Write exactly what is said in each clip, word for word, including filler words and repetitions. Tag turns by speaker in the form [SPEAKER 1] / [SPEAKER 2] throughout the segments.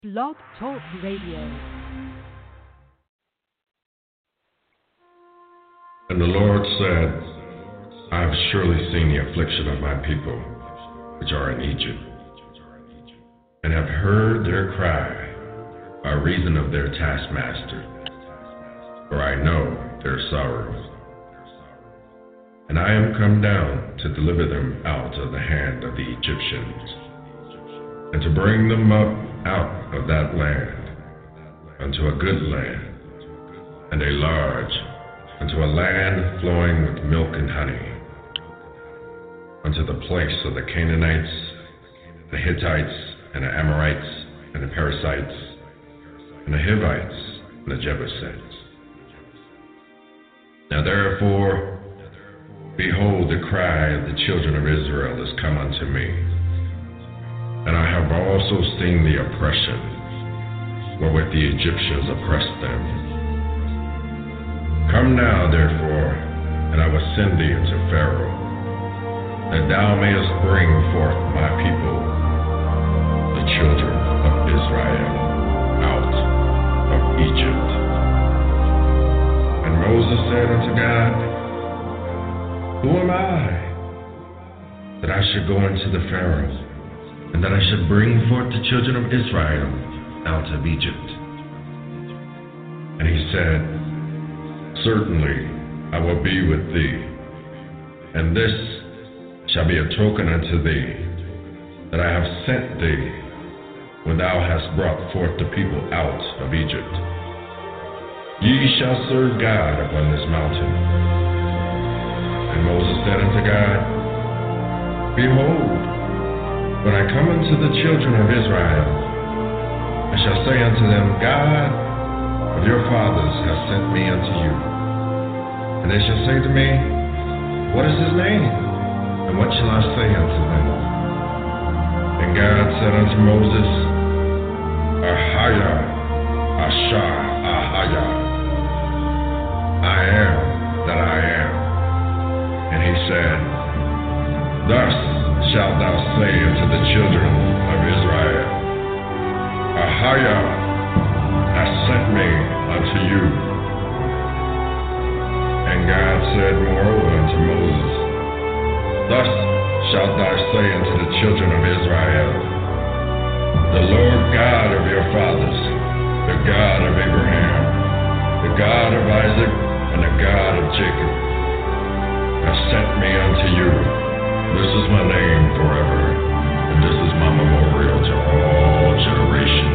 [SPEAKER 1] Blog Talk Radio.
[SPEAKER 2] And the Lord said, I have surely seen the affliction of my people, which are in Egypt, and have heard their cry by reason of their taskmaster, for I know their sorrows. And I am come down to deliver them out of the hand of the Egyptians, and to bring them up out of that land unto a good land, and a large, unto a land flowing with milk and honey, unto the place of the Canaanites, the Hittites, and the Amorites, and the Perizzites, and the Hivites, and the Jebusites. Now therefore, behold, the cry of the children of Israel is come unto me, and I have also seen the oppression wherewith the Egyptians oppressed them. Come now, therefore, and I will send thee unto Pharaoh, that thou mayest bring forth my people, the children of Israel, out of Egypt. And Moses said unto God, Who am I, that I should go unto the Pharaoh, and that I should bring forth the children of Israel out of Egypt? And he said, Certainly I will be with thee, and this shall be a token unto thee, that I have sent thee when thou hast brought forth the people out of Egypt. Ye shall serve God upon this mountain. And Moses said unto God, Behold, when I come unto the children of Israel, I shall say unto them, God of your fathers hath sent me unto you. And they shall say to me, What is his name? And what shall I say unto them? And God said unto Moses, Ahaya, Ashar, Ahaya, I am that I am. And he said, Thus shalt thou say unto the children of Israel, Ahaya hath sent me unto you. And God said moreover unto Moses, Thus shalt thou say unto the children of Israel, The Lord God of your fathers, the God of Abraham, the God of Isaac, and the God of Jacob, hath sent me unto you. This is my name forever, and this is my memorial to all generations.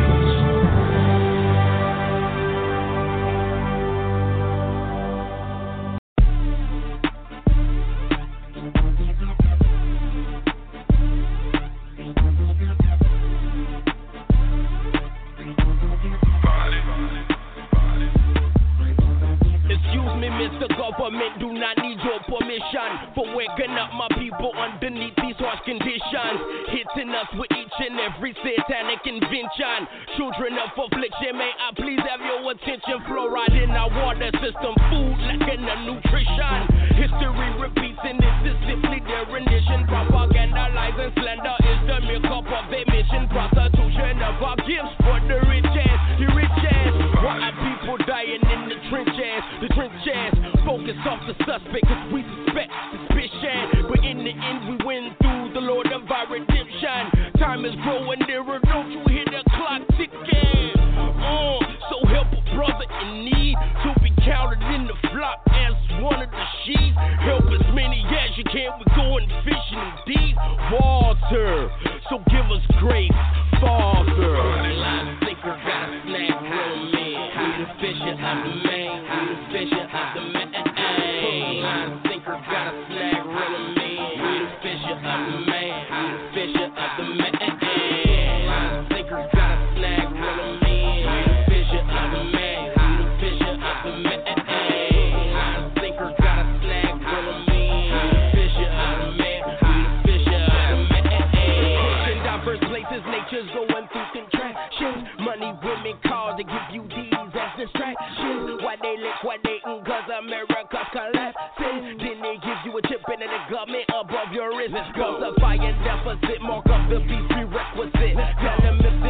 [SPEAKER 3] Excuse me, Mister Government, do not need your permission for waking up my people underneath these harsh conditions, hitting us with each and every satanic invention. Children of affliction, may I please have your attention? Fluoride in our water system, food lacking the nutrition. History repeats, and this is simply their rendition. Propaganda, lies, and slander is the makeup of their mission. Prostitution of our gifts for the rich ass, the rich ass. Why are people dying in the trenches? The trenches focus off the suspect, cause we suspect suspicion. But in the end, we win through the Lord of our redemption. Time is growing nearer, don't you hear the clock ticking? Uh, so help a brother in need to be counted in the flock as one of the sheep. Help as many as you can, we're going fishing deep water. So give us grace, Father. Line sinker, got a snack, real men. We the fisher of the main, we the fisher of the main. Line sinker, got a snack, real men. We the fisher of the main, we the fisher of the main. Line sinker, got a snack, real men. We the fisher of the main, we the fisher of the main. Line sinker, got a snack, real men. We the fisher of the main, we the fisher of the main. In diverse places, nature's going through contractions. Money, women, cars to give you these as distractions. Why they liquidating? Cause America's collapsing. Then they give you a chip in the government above your wrist. Falsifying deficit, mark up the beast prerequisite. Tell them if this what they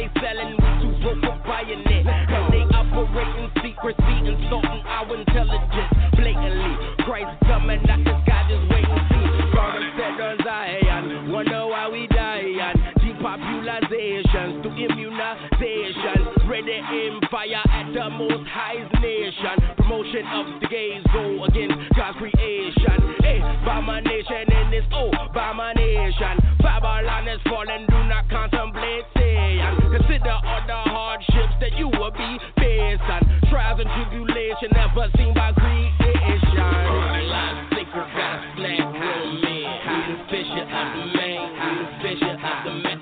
[SPEAKER 3] they selling, we too broke for buying it. And they operating secrecy, insulting our intelligence blatantly. Christ coming out the sky, just wait and see. God said on Zion, wonder why we dying. Depopulization through immunization. Ready aim fire at the most highest nation. Promotion of the gays go against God's creation. Hey, by my nation in this, oh, by my nation. Babylon is falling, do not contemplate saying. Consider all the hardships that you will be facing. Trials and tribulation never seen by creation. Line secret, got a snack real man. We the fisher of the main, we the fisher of the main.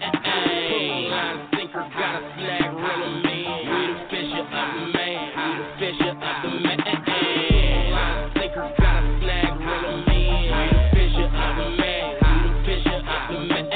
[SPEAKER 3] Line secret, got a snack real man. We the fisher of the main, we the fisher of the main. Line secret, got a snack real man. We the fisher of the main, we the fisher of the main.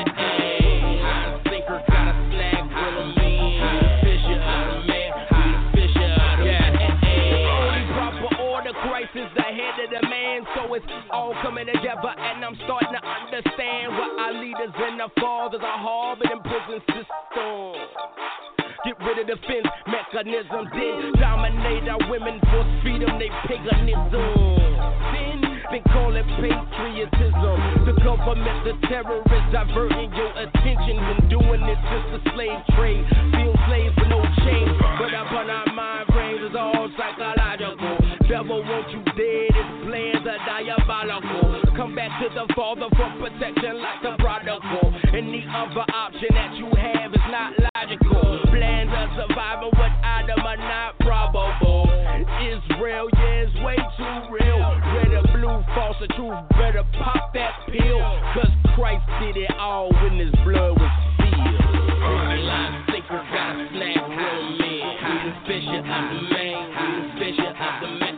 [SPEAKER 3] Line secret, got a snack real man. We the fisher of the main, we the fisher of the main. Only proper order, Christ is the head of the man, so it's all coming together, and I'm starting to understand what our leaders and the fathers are harbored in prison system. Get rid of defense mechanisms, then dominate our women, force feed them they paganism. Then they call it patriotism. The government, the terrorists diverting your attention when doing it's just a slave trade. Feel slaves with no chains, but upon our mind reigns is all psychological. Devil wants you dead, his plans are diabolical. Come back to the Father for protection like the prodigal. Any other option that you have is not logical. Plans of survival without them are not probable. Israel, yeah, it's way too real. Red or blue, false or truth, better pop that pill. Cause Christ did it all when his blood was spilled. Line secret, got a snack real man. We the fisher of the main, we the fisher of the main.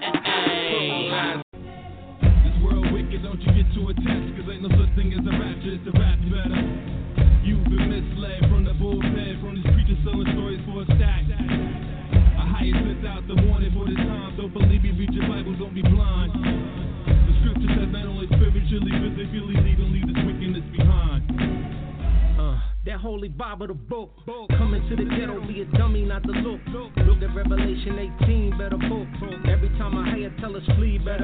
[SPEAKER 4] This world wicked, don't you get too attached. Cause ain't no such thing as a rapture, it's a rap better. You've been misled from the bullpen, from these preachers selling stories for a stack. A higher sent out the warning for this time. Don't believe me, read your Bible, don't be blind. The scripture says not only spiritually, physically, lead and leave this wickedness behind.
[SPEAKER 5] Uh, that holy Bible, the book. Coming to the ghetto, be a dummy, not the look. Look at Revelation eighteen, better book. Every time I hear tell us flee, better.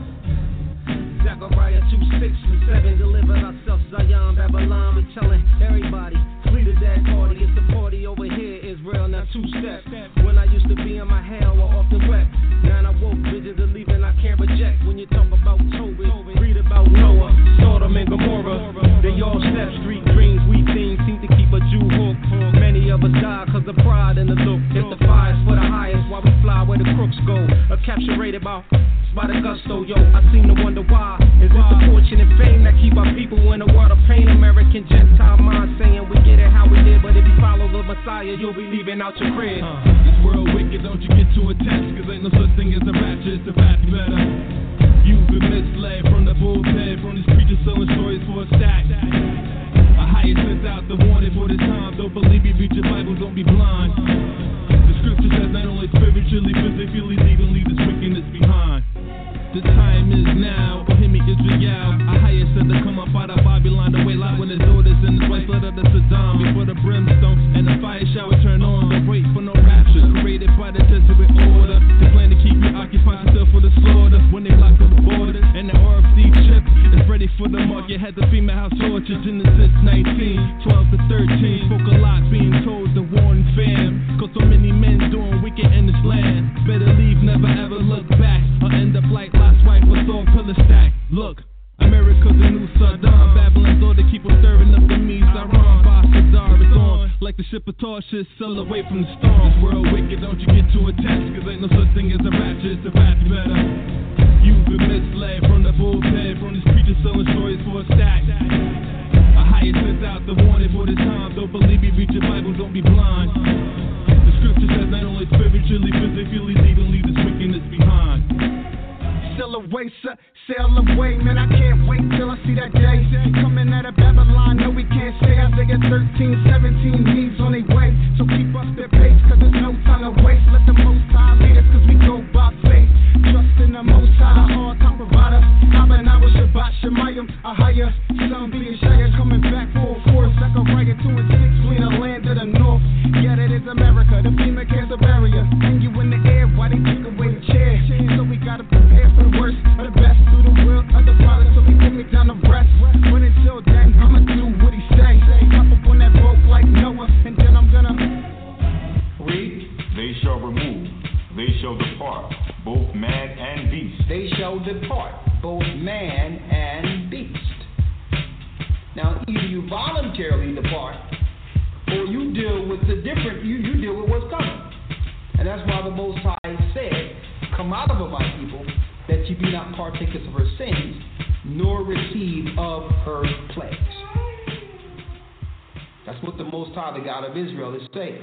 [SPEAKER 5] Zechariah two, six, and seven, delivered ourselves, Zion, Babylon. We telling everybody, flee to that party. It's the party over here, Israel, now two steps. When I used to be in my hell, I often wept. Now I woke, visions of leaving, I can't reject. When you talk about Tobit, read about Noah, Sodom and Gomorrah. They all step street dreams, we things seem to keep a Jew hooked. Many of us die cause of pride in the look. If the fire's for the highest, while we fly where the crooks go. A capturated by, by the gusto, yo. I seem to wonder why. Is it the fortune and fame that keep our people in a world of pain? American Gentile mind saying we get it how we live, but if you follow the Messiah, you'll be leaving out your crib.
[SPEAKER 4] Uh, this world wicked, don't you get too attached. Cause ain't no such thing as a rapture, it's a rap better. You've been misled from the bullpen, from these preachers selling stories for a stack. A higher sent out the warning for this time. Don't believe me, read your Bible, don't be blind. The scripture says not only spiritually, physically, lead and leave this wickedness behind. The time is now, or hear me Israel. A higher said to come up out of Babylon, the way light when his daughters and his wife led up to Saddam. Before the brimstone and the fire shower turn on. Don't wait for no rapture, created by the Jesuit order. They plan to keep you occupied yourself for the slaughter. When they lock up the border and the R F C chip is ready for the market. Had the female house torture, Genesis nineteen, twelve to thirteen. Spoke a lot being told to warn fam. Cause so many men doing wicked in this land. Better leave, never ever look back, or end up like Lot's wife was all pillar stack. Look, America's a new Saddam. Babylon's all to keep on stirring up the meats. Iran, Bashar is on. Like the ship of Tarshish, sail away from the storm. This world wicked, don't you get too attached. Cause ain't no such thing as a rapture, it's a rap better. You've been misled from the bullpen, from these preachers selling stories for a stack. A higher sent out the warning for this time. Don't believe me, read your Bible, don't be blind. The scripture says not only spiritually, physically, lead and leave this wickedness behind.
[SPEAKER 6] Sail away, sail away, man, I can't wait till I see that day. Coming out of Babylon, no we can't stay. Isaiah thirteen, seventeen, needs on their way. So keep up their pace, cause there's no time to waste. Let the Most High lead us, cause we go by faith. Trust in the Most High, the all-time provider. Abba, Shabbat, Shemayim, a higher. Some being Shire coming back full force. Zechariah two and six, fleeing the land of the north. Yeah, they America, the FEMA cancer barrier. Hang you in the air while they take away the chair. So we gotta prepare for the worst or the best. Through the will of the Father, so he put me down to rest. But until then, I'ma do what he say. Hop up on that boat like Noah, and then I'm gonna
[SPEAKER 7] read. They shall remove, they shall depart, both man and beast.
[SPEAKER 8] They shall depart, both man and beast. Now, either you voluntarily depart, or you deal with the different, you, you deal with what's coming. And that's why the Most High said, come out of her, my people, that ye be not partakers of her sins, nor receive of her plagues. That's what the Most High, the God of Israel, is saying.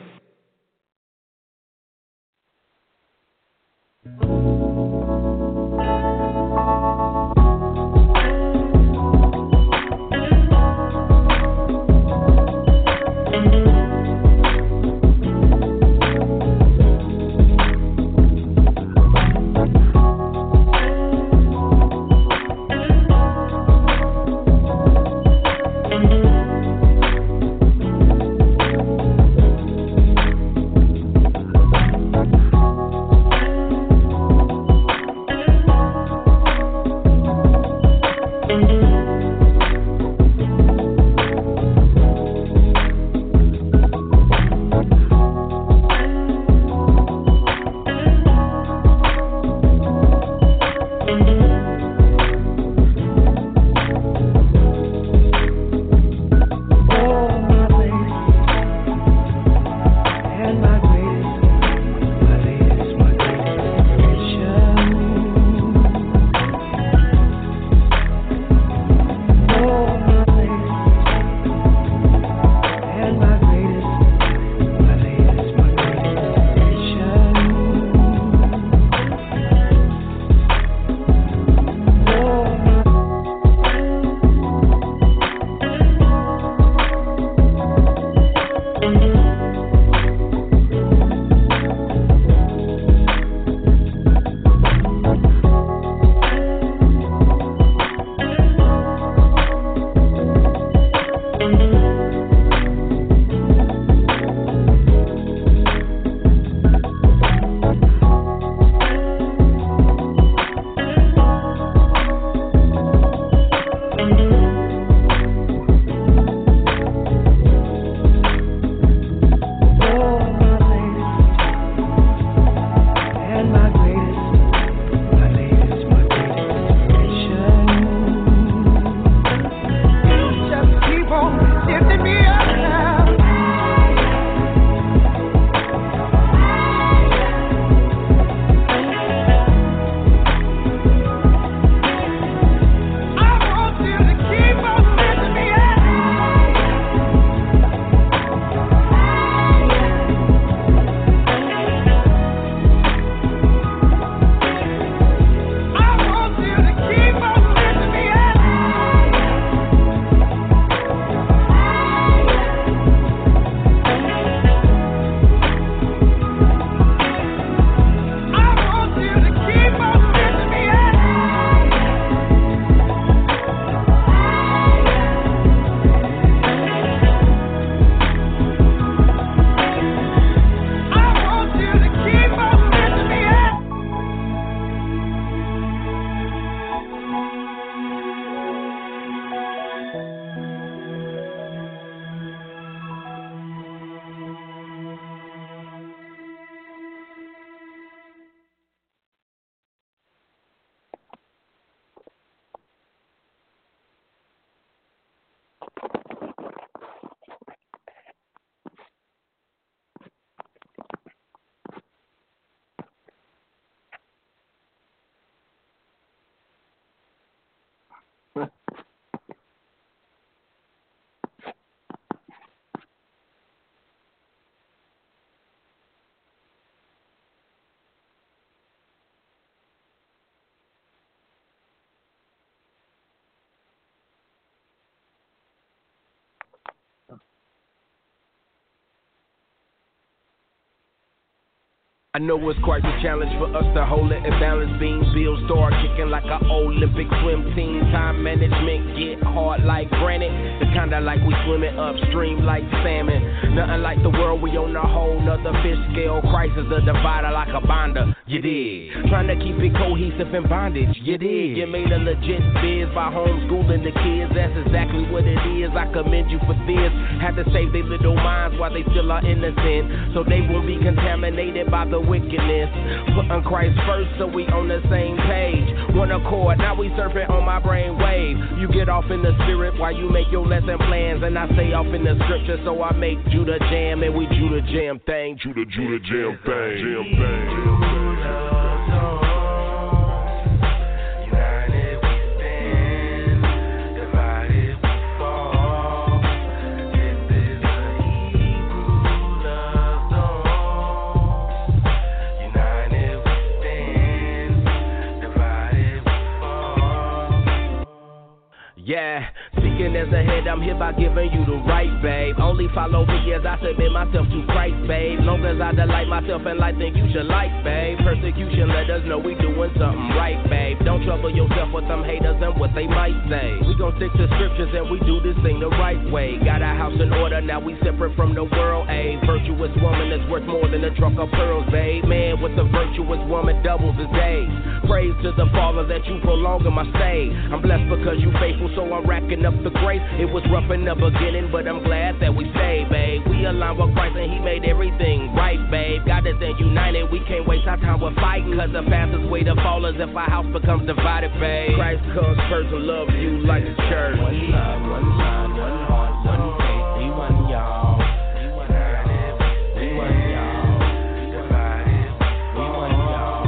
[SPEAKER 3] I know it's quite a challenge for us to hold it in balance. Beam bills start kicking like an Olympic swim team. Time management get hard like granite. It's kinda like we swimming upstream like salmon. Nothing like the world, we on a whole nother fish scale. Crisis a divider like a binder. You did. Trying to keep it cohesive in bondage. You did. You made a legit biz by homeschooling the kids. That's exactly what it is. I commend you for this. Had to save their little minds while they still are innocent, so they won't be contaminated by the wickedness. Putting Christ first so we on the same page. One accord, now we surfing on my brain wave. You get off in the spirit while you make your lesson plans, and I stay off in the scripture, so I make Judah jam, and we Judah jam thing. Judah, Judah jam thing. Jam thing. Jam thing. Yeah, speaking as a head, I'm here by giving you the right, babe. Only follow me as I submit myself to Christ, babe. Long as I delight myself in life, then you should like, babe. Persecution let us know we doing something right, babe. Don't trouble yourself with them haters and what they might say. We gon' stick to scriptures and we do this thing the right way. Got our house in order, now we separate from the world, a virtuous woman is worth more than a trunk of pearls, babe. Man with a virtuous woman doubles his days. Praise to the Father that you prolonging my stay. I'm blessed because you faithful, so I'm racking up the grace. It was rough in the beginning, but I'm glad that we stayed, babe. We aligned with Christ and he made everything right, babe. Got us in united, we can't waste our time with fighting, cause the fastest way to fall is if our house becomes divided, babe. Christ comes first and love you like the church. One love, one mind, one heart, one faith. We one y'all. We united, we one y'all. Divided, we one y'all.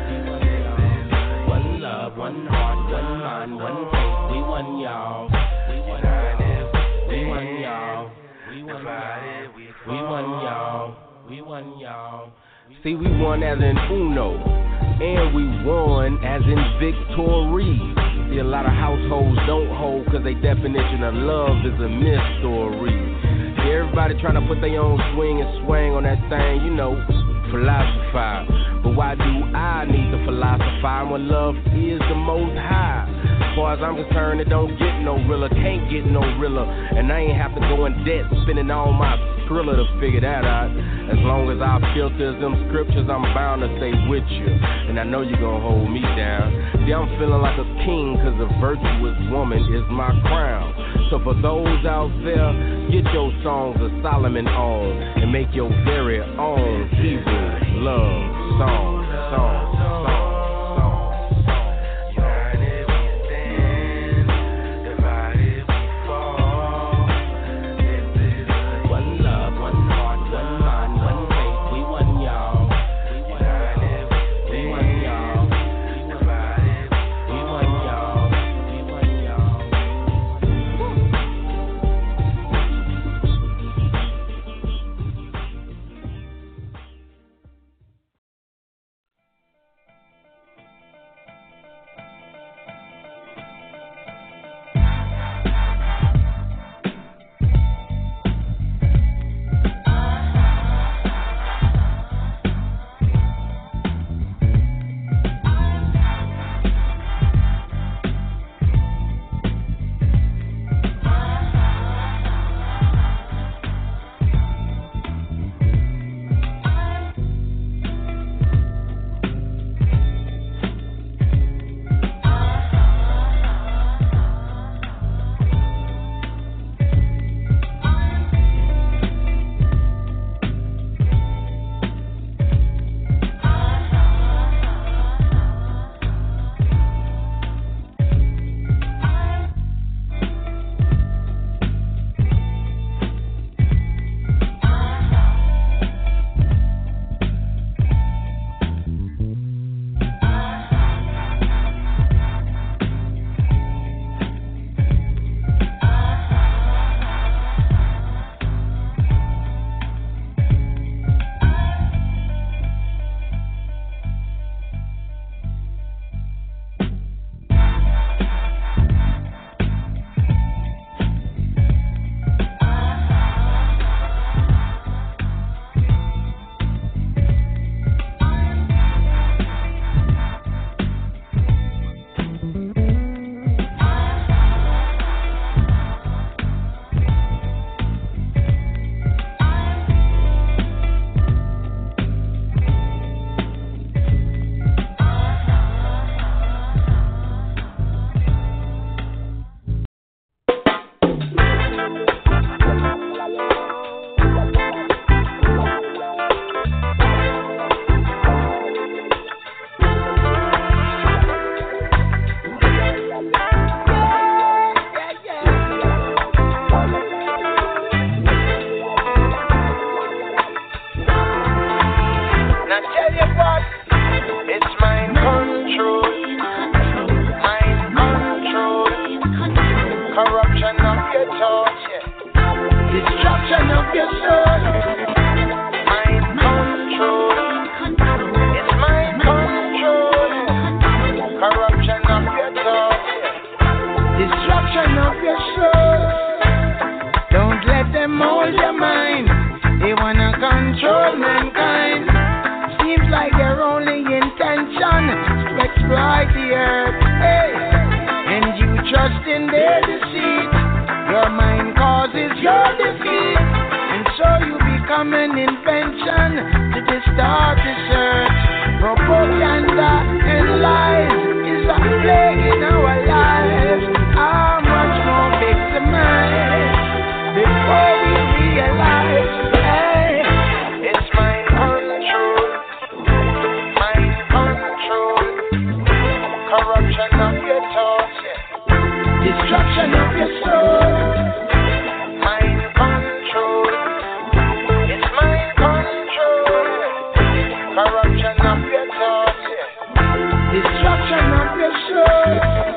[SPEAKER 3] One love, one heart, one mind, one faith. We one y'all. We united, we one y'all. We divided, we one y'all. We one y'all. See, we won as in uno, and we won as in victory. See, a lot of households don't hold, cause their definition of love is a mystery. See, everybody trying to put their own swing and swang on that thing, you know, philosophize. But why do I need to philosophize when love is the most high? As far as I'm concerned, it don't get no realer, can't get no realer. And I ain't have to go in debt, spending all my thriller to figure that out. As long as I filter them scriptures, I'm bound to stay with you. And I know you're gonna hold me down. See, I'm feeling like a king, cause a virtuous woman is my crown. So for those out there, get your songs of Solomon on and make your very own Hebrew love song, song, song.
[SPEAKER 9] of your soul. Mind control. It's mind control. Corruption of your thoughts. Destruction of your soul. Don't let them hold your mind. They wanna control mankind. Seems like their only intention is to exploit the earth. Hey, and you trust in their deceit. Your mind causes your defeat, and so you become an invention to distort research. Propaganda and lies is a plague in our lives. How much more victimized before we realize? Hey, it's mind control, mind control, corruption of your thoughts, yeah. Destruction of your soul. Mind control, it's mind control, corruption of your thoughts, yeah. Destruction of your soul.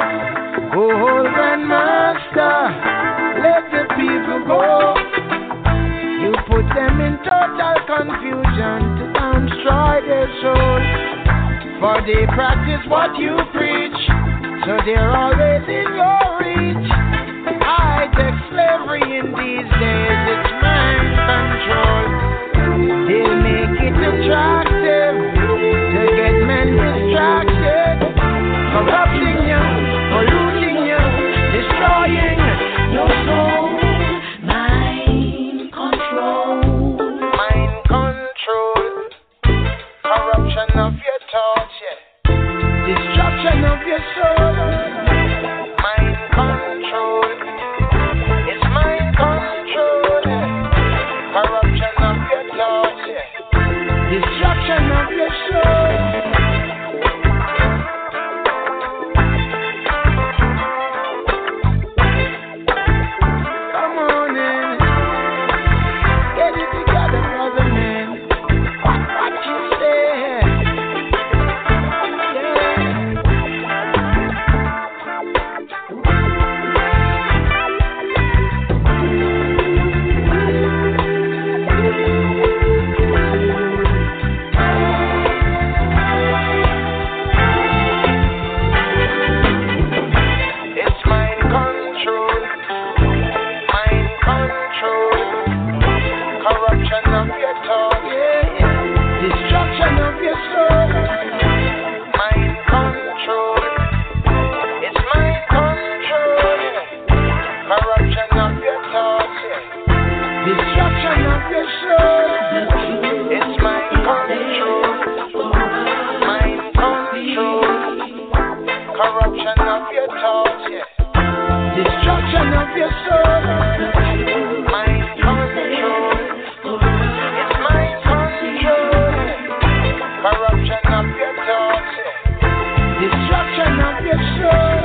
[SPEAKER 9] Oh, Grandmaster, let the people go. You put them in total confusion to destroy their soul. For they practice what you preach, so they're always in your reach. High-tech slavery in these days, it's mind control. They'll make it attractive to get men distracted, corrupting you, polluting you, destroying your soul. Mind control. Mind control. Corruption of your thoughts, yeah. Destruction of your soul. Mind control. It's mind control, yeah. Corruption of your thoughts, yeah. Destruction of your soul. Come on in. Get it together, brother man. What you say? It's mind control, mind control, corruption of your thoughts, yeah, yeah. Destruction of your soul. Mind control, it's mind control, yeah. Corruption of your thoughts, yeah. Destruction of your soul. It's mind control, mind control, corruption of your thoughts, yeah. Destruction of your soul. Mind control. It's mind control. Corruption of your thoughts, yeah. Destruction of your soul.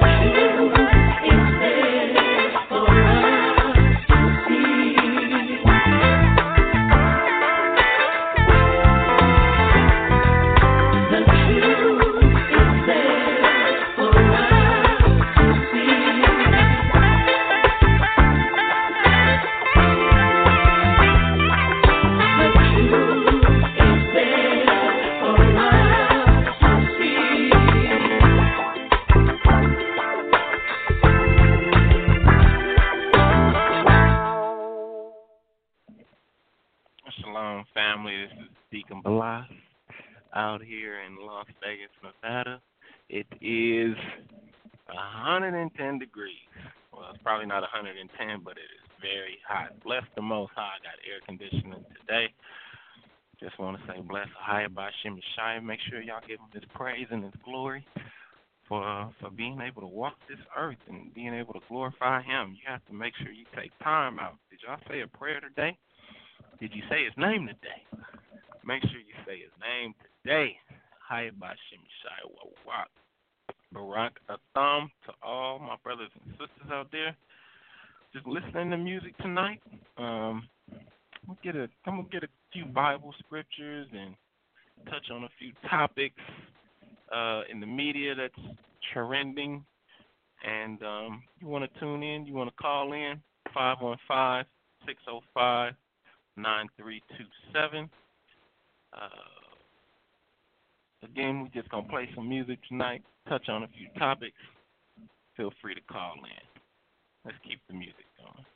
[SPEAKER 10] Shalom, family. This is Deacon Blas out here in Las Vegas, Nevada. It is one hundred ten degrees. Well, it's probably not one hundred ten, but it is very hot. Bless the Most High. I got air conditioning today. Just want to say bless Ahaya Bashim Shai. Make sure y'all give him his praise and his glory for uh, for being able to walk this earth and being able to glorify him. You have to make sure you take time out. Did y'all say a prayer today? Did you say his name today? Make sure you say his name today. Ahaya Bashim Shai. Barak Atham to all my brothers and sisters out there. Just listening to music tonight. Um, I'm gonna get a I'm gonna get a few Bible scriptures and touch on a few topics uh, in the media that's trending. And um, you want to tune in? You want to call in? five one five, six oh five, nine three two seven. Uh, again, we're just going to play some music tonight, touch on a few topics. Feel free to call in. Let's keep the music going.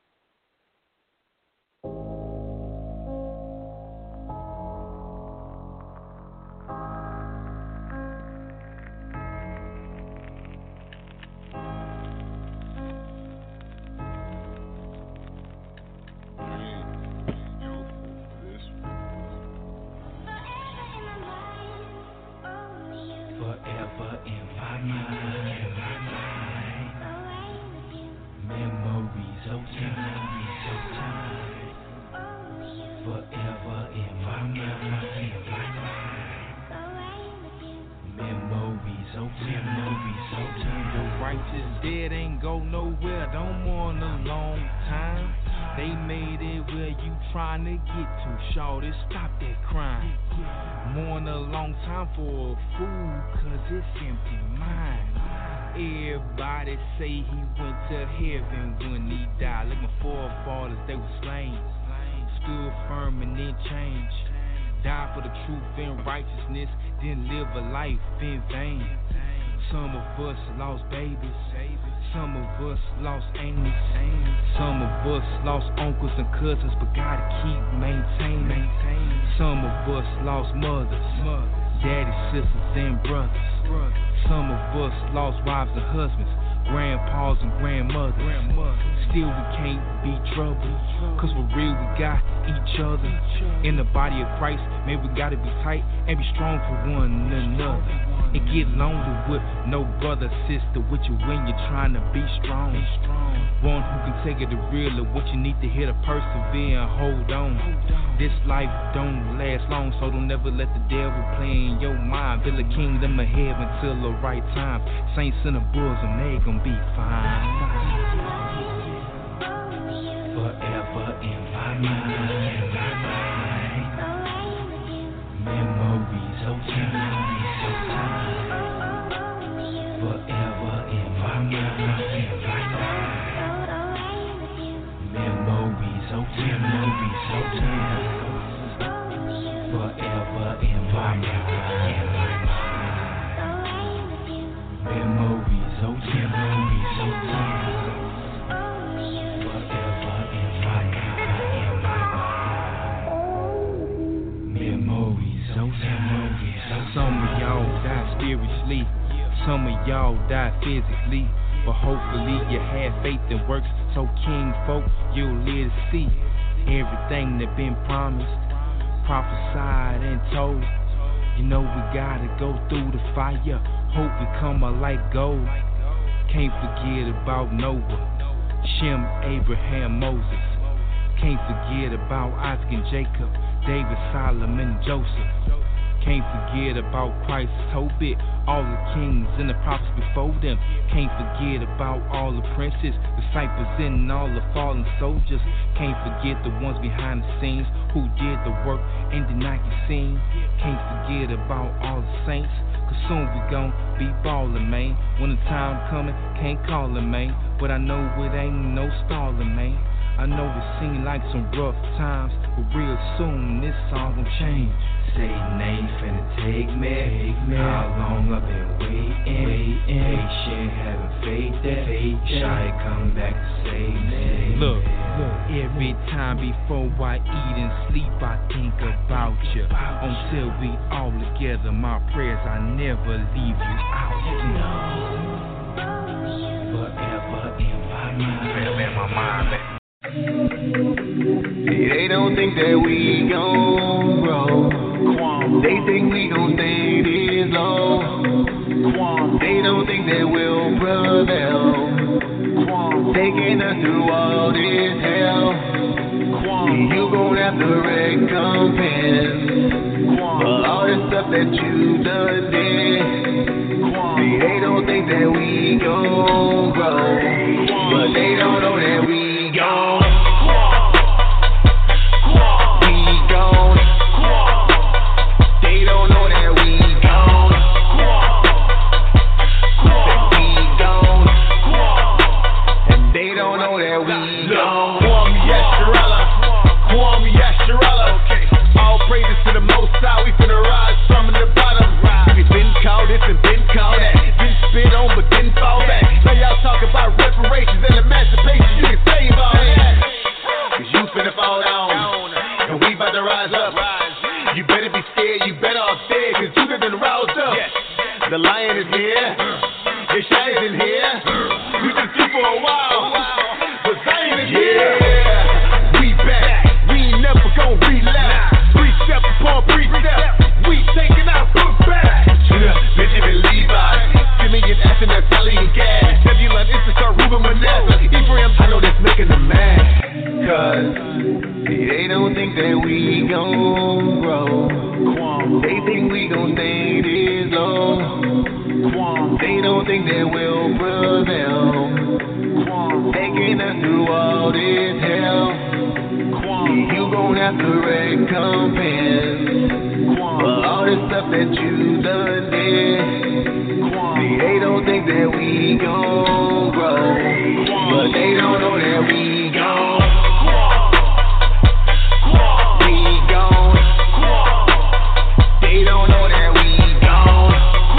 [SPEAKER 11] Forever in my mind, in my mind. Memories of time, so time. Forever in my mind, in my mind. Memories of memories of time. The righteous dead ain't go nowhere, don't mourn a long time. They made it where you trying to get to, shorty, stop that crime. Mourn a long time for a fool, cause it's empty mind. Everybody say he went to heaven when he died. Like my forefathers, they were slain. Stood firm and then changed. Died for the truth and righteousness, didn't live a life in vain. Some of us lost babies, some of us lost aunties, some of us lost uncles and cousins, but gotta keep maintaining. Some of us lost mothers, daddies, sisters, and brothers. Some of us lost wives and husbands, grandpas and grandmothers. Still we can't be troubled, cause for real we got each other. In the body of Christ, man, we gotta be tight and be strong for one another. And get lonely with no brother, sister with you when you're trying to be strong. One who can take it to real of what you need to hear to persevere and hold on. This life don't last long, so don't ever let the devil play in your mind. Build a kingdom of heaven till the right time. Saints in the bosom, they gon' be fine. Forever in my mind, in my mind. Memories of time, so time. Forever in my mind, in my mind. Memories of time, memories of time. Forever in my mind, in my mind. Memories of time, memories of time. Forever in my mind, in my mind. Memories of time, memories of time. Some of y'all die spiritually, some of y'all die physically, but hopefully you have faith that works, so king folk, you'll live to see everything that been promised, prophesied and told. You know we gotta go through the fire, hope become a light gold. Can't forget about Noah, Shem, Abraham, Moses. Can't forget about Isaac and Jacob, David, Solomon, and Joseph. Can't forget about Christ, Tobit, all the kings and the prophets before them. Can't forget about all the princes, disciples, and all the fallen soldiers. Can't forget the ones behind the scenes who did the work and did not get seen. Can't forget about all the saints, cause soon we gon' be ballin', man. When the time coming, can't call it, man. But I know it ain't no stallin', man. I know it seem like some rough times, but real soon this song gon' change. Satan ain't finna take me. Take me. How long I've been waiting, waiting. Patient, having faith that faith shy come back to save me. Look, look, every time before I eat and sleep, I think about you. Until we all together, my prayers, I never leave you out. No. Forever in my mind. Forever in my mind, man.
[SPEAKER 12] See, they don't think that we gon' grow. They think we gon' stay this low. They don't think that we'll prevail. Taking us through all this hell. See, you gon' have to recompense for all the stuff that you done did. See, they don't think that we gon' grow, but they don't know that we gon'.
[SPEAKER 13] Kwame
[SPEAKER 12] scared, you better upstairs, cause you done been roused up. Yes. The lion is here, your shine is in here. You can sleep for a while, but Zion is here. Yeah, we back, we ain't never gon' relapse. Precept upon precept, we taking our book back. Benjamin Levi, Simeon, Ashton, Natalie, and Gad, Zebulon, Issachar, Reuben, Manasseh, Ephraim. I know that's making them mad, cause see, they don't think that we gon' grow. They think we gon' stay this low. They don't think that we'll prevail. Taking us through all this hell. See, you gon' have to recompense for all the stuff that you done did. See, they don't think that we gon' grow, but they don't know that we gon'. They don't know that we gone.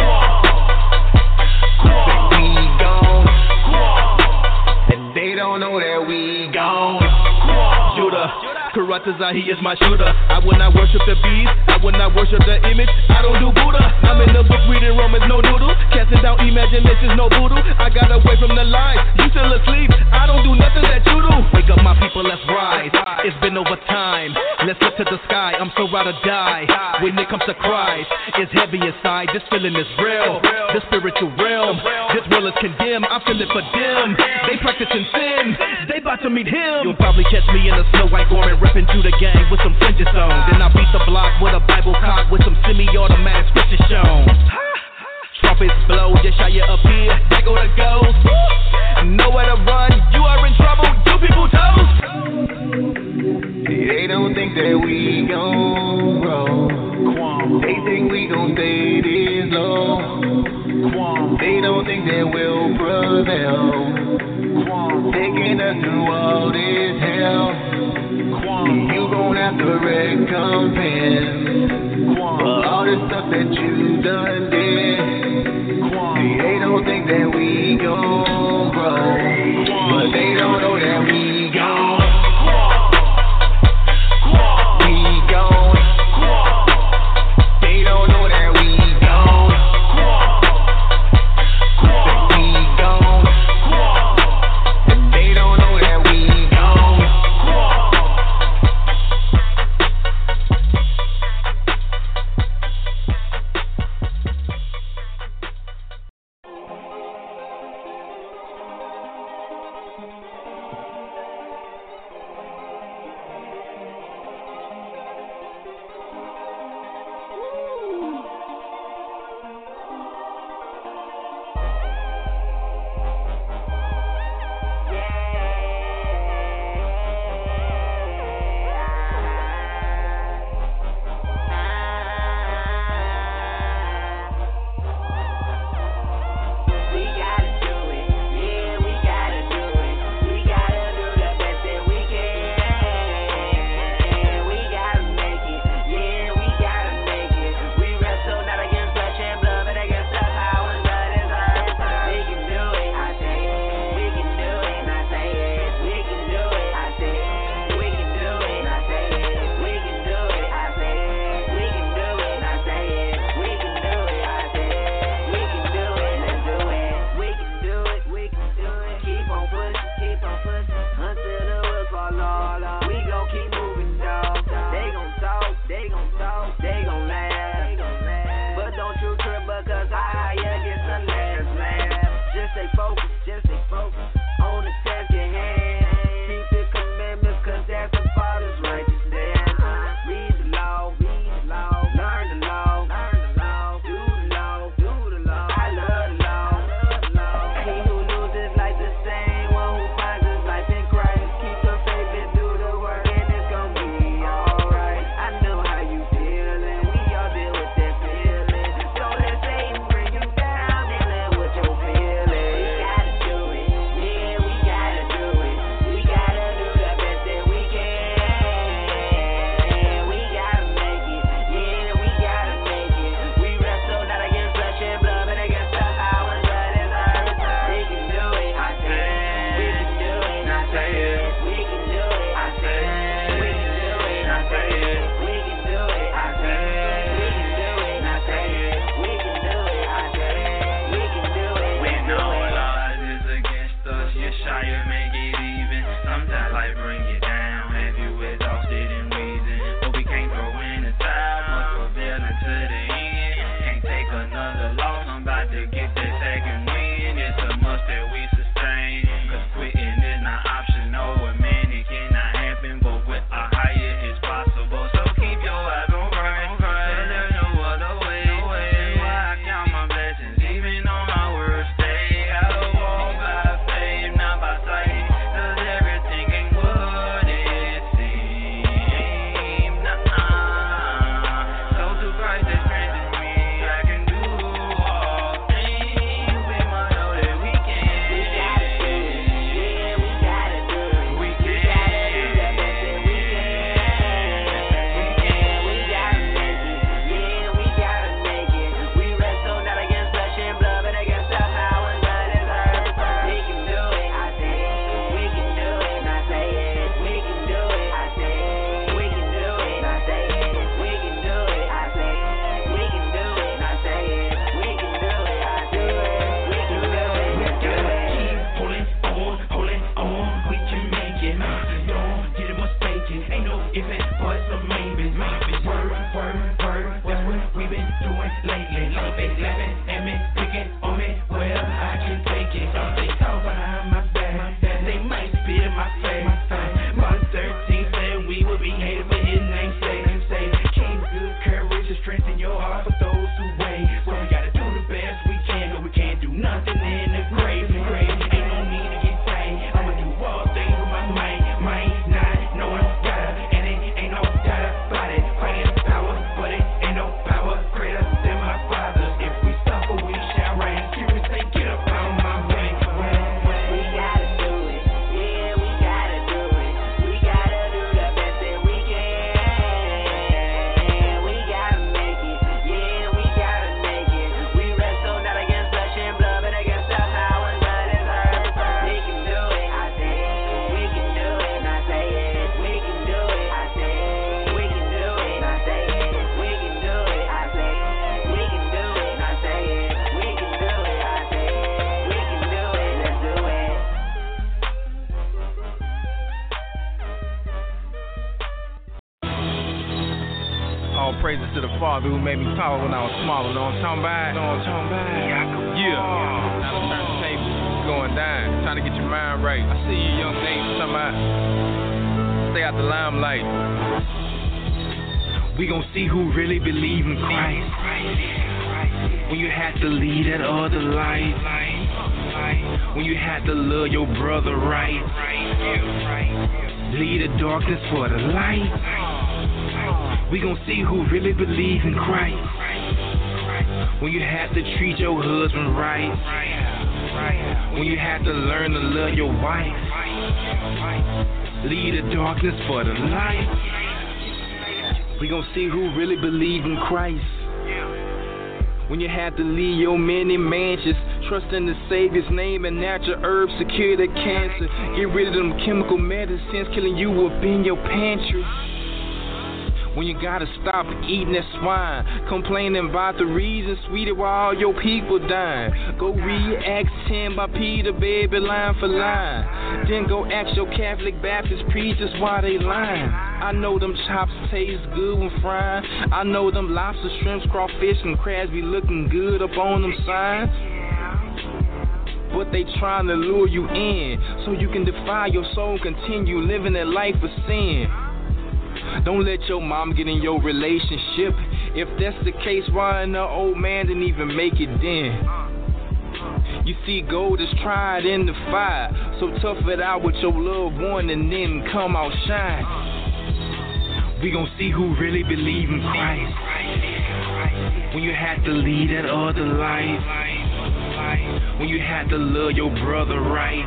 [SPEAKER 12] Say we gone. And they don't know that we gone.
[SPEAKER 13] Judah, Karatazahi is my shooter. I will not worship the beast, I will not worship the image. I don't do Buddha. I'm in the book reading Romans, no noodle. Casting down imaginations, no voodoo. I got away from the lies, you still asleep. I don't do nothing that you do. Wake up my people, let's rise. It's been over time, let's look to the sky. I'm so ride or die. When it comes to Christ, it's heavy inside. This feeling is real, the spiritual realm. This world is condemned, I feel it for them. They practicing sin, they about to meet him. You'll probably catch me in a snow white garment, repping to the gang with some fringes on. Then I beat the block with a Bible cock with some semi-automatic scriptures shown. Trumpets blow, Yeshaya appear, there go the ghost. Nowhere to run, you are in trouble, you people toast.
[SPEAKER 12] See, they don't think that we gon' grow. They think we gon' stay this low. They don't think that we'll prevail. Taking us through all this hell. See, you gon' have to recompense for all the stuff that you done did. See, they don't think that we gon' grow, but they don't know that we gon'. We gon'. They don't know that we gon'. Say we gon'. And they don't know that we gon'.
[SPEAKER 14] Christ that strengthens me. I can do all things with my know that we can. We gotta do it. Yeah, we gotta do it. We can. We gotta do the best that we can. We can. We gotta make it. Yeah, we gotta make it. We wrestle not against flesh and blood, but against the powers that is hurt. We can do it. I say it. We can do it. And I say it. We can do it. I say it. We can do it. And I say it. We can do it. I say it. We can do it. And I say it. We can do it. I say it. We can do it. We do it.
[SPEAKER 15] Keep holding on, holding on, we can make it. Don't get it mistaken. Ain't no if it, buts, or maybe. Word, word, word. That's what we've been doing lately. Laughing, laughing at me, picking on me. Well, I can take it. They talk behind my back. They might spit in my face. Mark thirteen said we would be hated for his name. Say, say, keep good courage and strengthen your heart for those who wait. So we gotta do the best we can, but we can't do nothing in the grave. grave. Ain't no need to get tight. I'ma do all things with my mind. Might not know I gotta, and it ain't no doubt about it. Fighting power, but it ain't no power greater than my Father's. If we suffer, we shall reign. Curious, they get up out my way.
[SPEAKER 14] We gotta do it. Yeah, we gotta do it. We gotta do the best that we can. We gotta make it. Yeah, we gotta make it. We wrestle not against flesh and blood, but against the powers that is hurt. We can do it. I say it. We can do it. And I say it. We can do it. I say it. We can do it. And I say it. We can do it. I say it. We can do it. And I say it. We can do it. I say it. We can do it. Let's do it.
[SPEAKER 11] All praises to the Father who made me taller when I was smaller. Know what I'm talking about? Know what I'm talking about? Yeah. Now the turntable going down. Trying to get your mind right. I see you, young niggas, talking about stay out the limelight. We gon' see who really believe in Christ. When you had to lead that other life. When you had to love your brother right. Lead the darkness for the light. We gon' see who really believe in Christ. When you had to treat your husband right. When you had to learn to love your wife. Lead the darkness for the light. We gon' see who really believe in Christ. When you had to leave your many mansions, trust in the Savior's name and natural herbs to cure the cancer. Get rid of them chemical medicines killing you up in your pantry. When you gotta stop eating that swine, complaining about the reason, sweetie, why all your people dying. Go read Acts ten by Peter, baby, line for line. Then go ask your Catholic Baptist preachers why they lying. I know them chops taste good when frying. I know them lobster, shrimps, crawfish, and crabs be looking good up on them signs. But they trying to lure you in, so you can defy your soul and continue living that life of sin. Don't let your mom get in your relationship. If that's the case, why an old man didn't even make it then? You see, gold is tried in the fire, so tough it out with your loved one and then come out shine. We gon' see who really believe in Christ. When you had to lead that other life. When you had to love your brother right.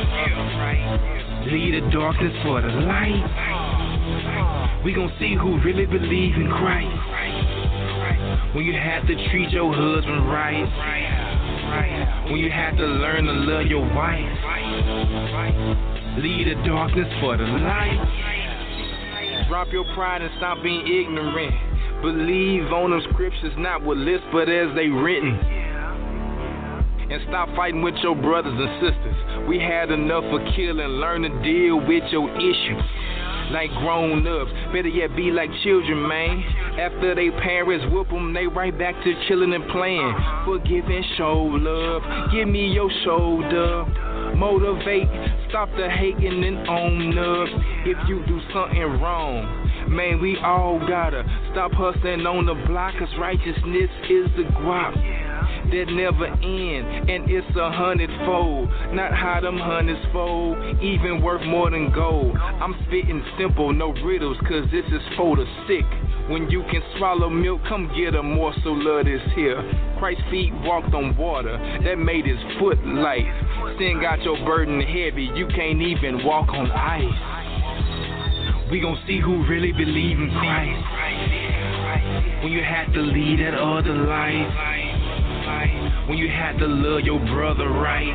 [SPEAKER 11] Lead the darkness for the light. We gon' see who really believe in Christ. When you had to treat your husband right. When you had to learn to love your wife. Lead the darkness for the light. Drop your pride and stop being ignorant. Believe on them scriptures, not with lists, but as they written. And stop fighting with your brothers and sisters. We had enough of killing, learn to deal with your issues. Like grown ups, better yet be like children, man. After they parents whoop them, they right back to chilling and playing. Forgive and show love, give me your shoulder. Motivate, stop the hating and own up. If you do something wrong, man, we all gotta stop hustling on the block, cause righteousness is the guap that never end, and it's a hundredfold. Not how them hundreds fold, even worth more than gold. I'm spitting simple, no riddles, cause this is for the sick. When you can swallow milk, come get a morsel of this here. Christ's feet walked on water, that made his foot light. Sin got your burden heavy, you can't even walk on ice. We gon' see who really believe in Christ. When you had to lead that other life, when you had to love your brother right,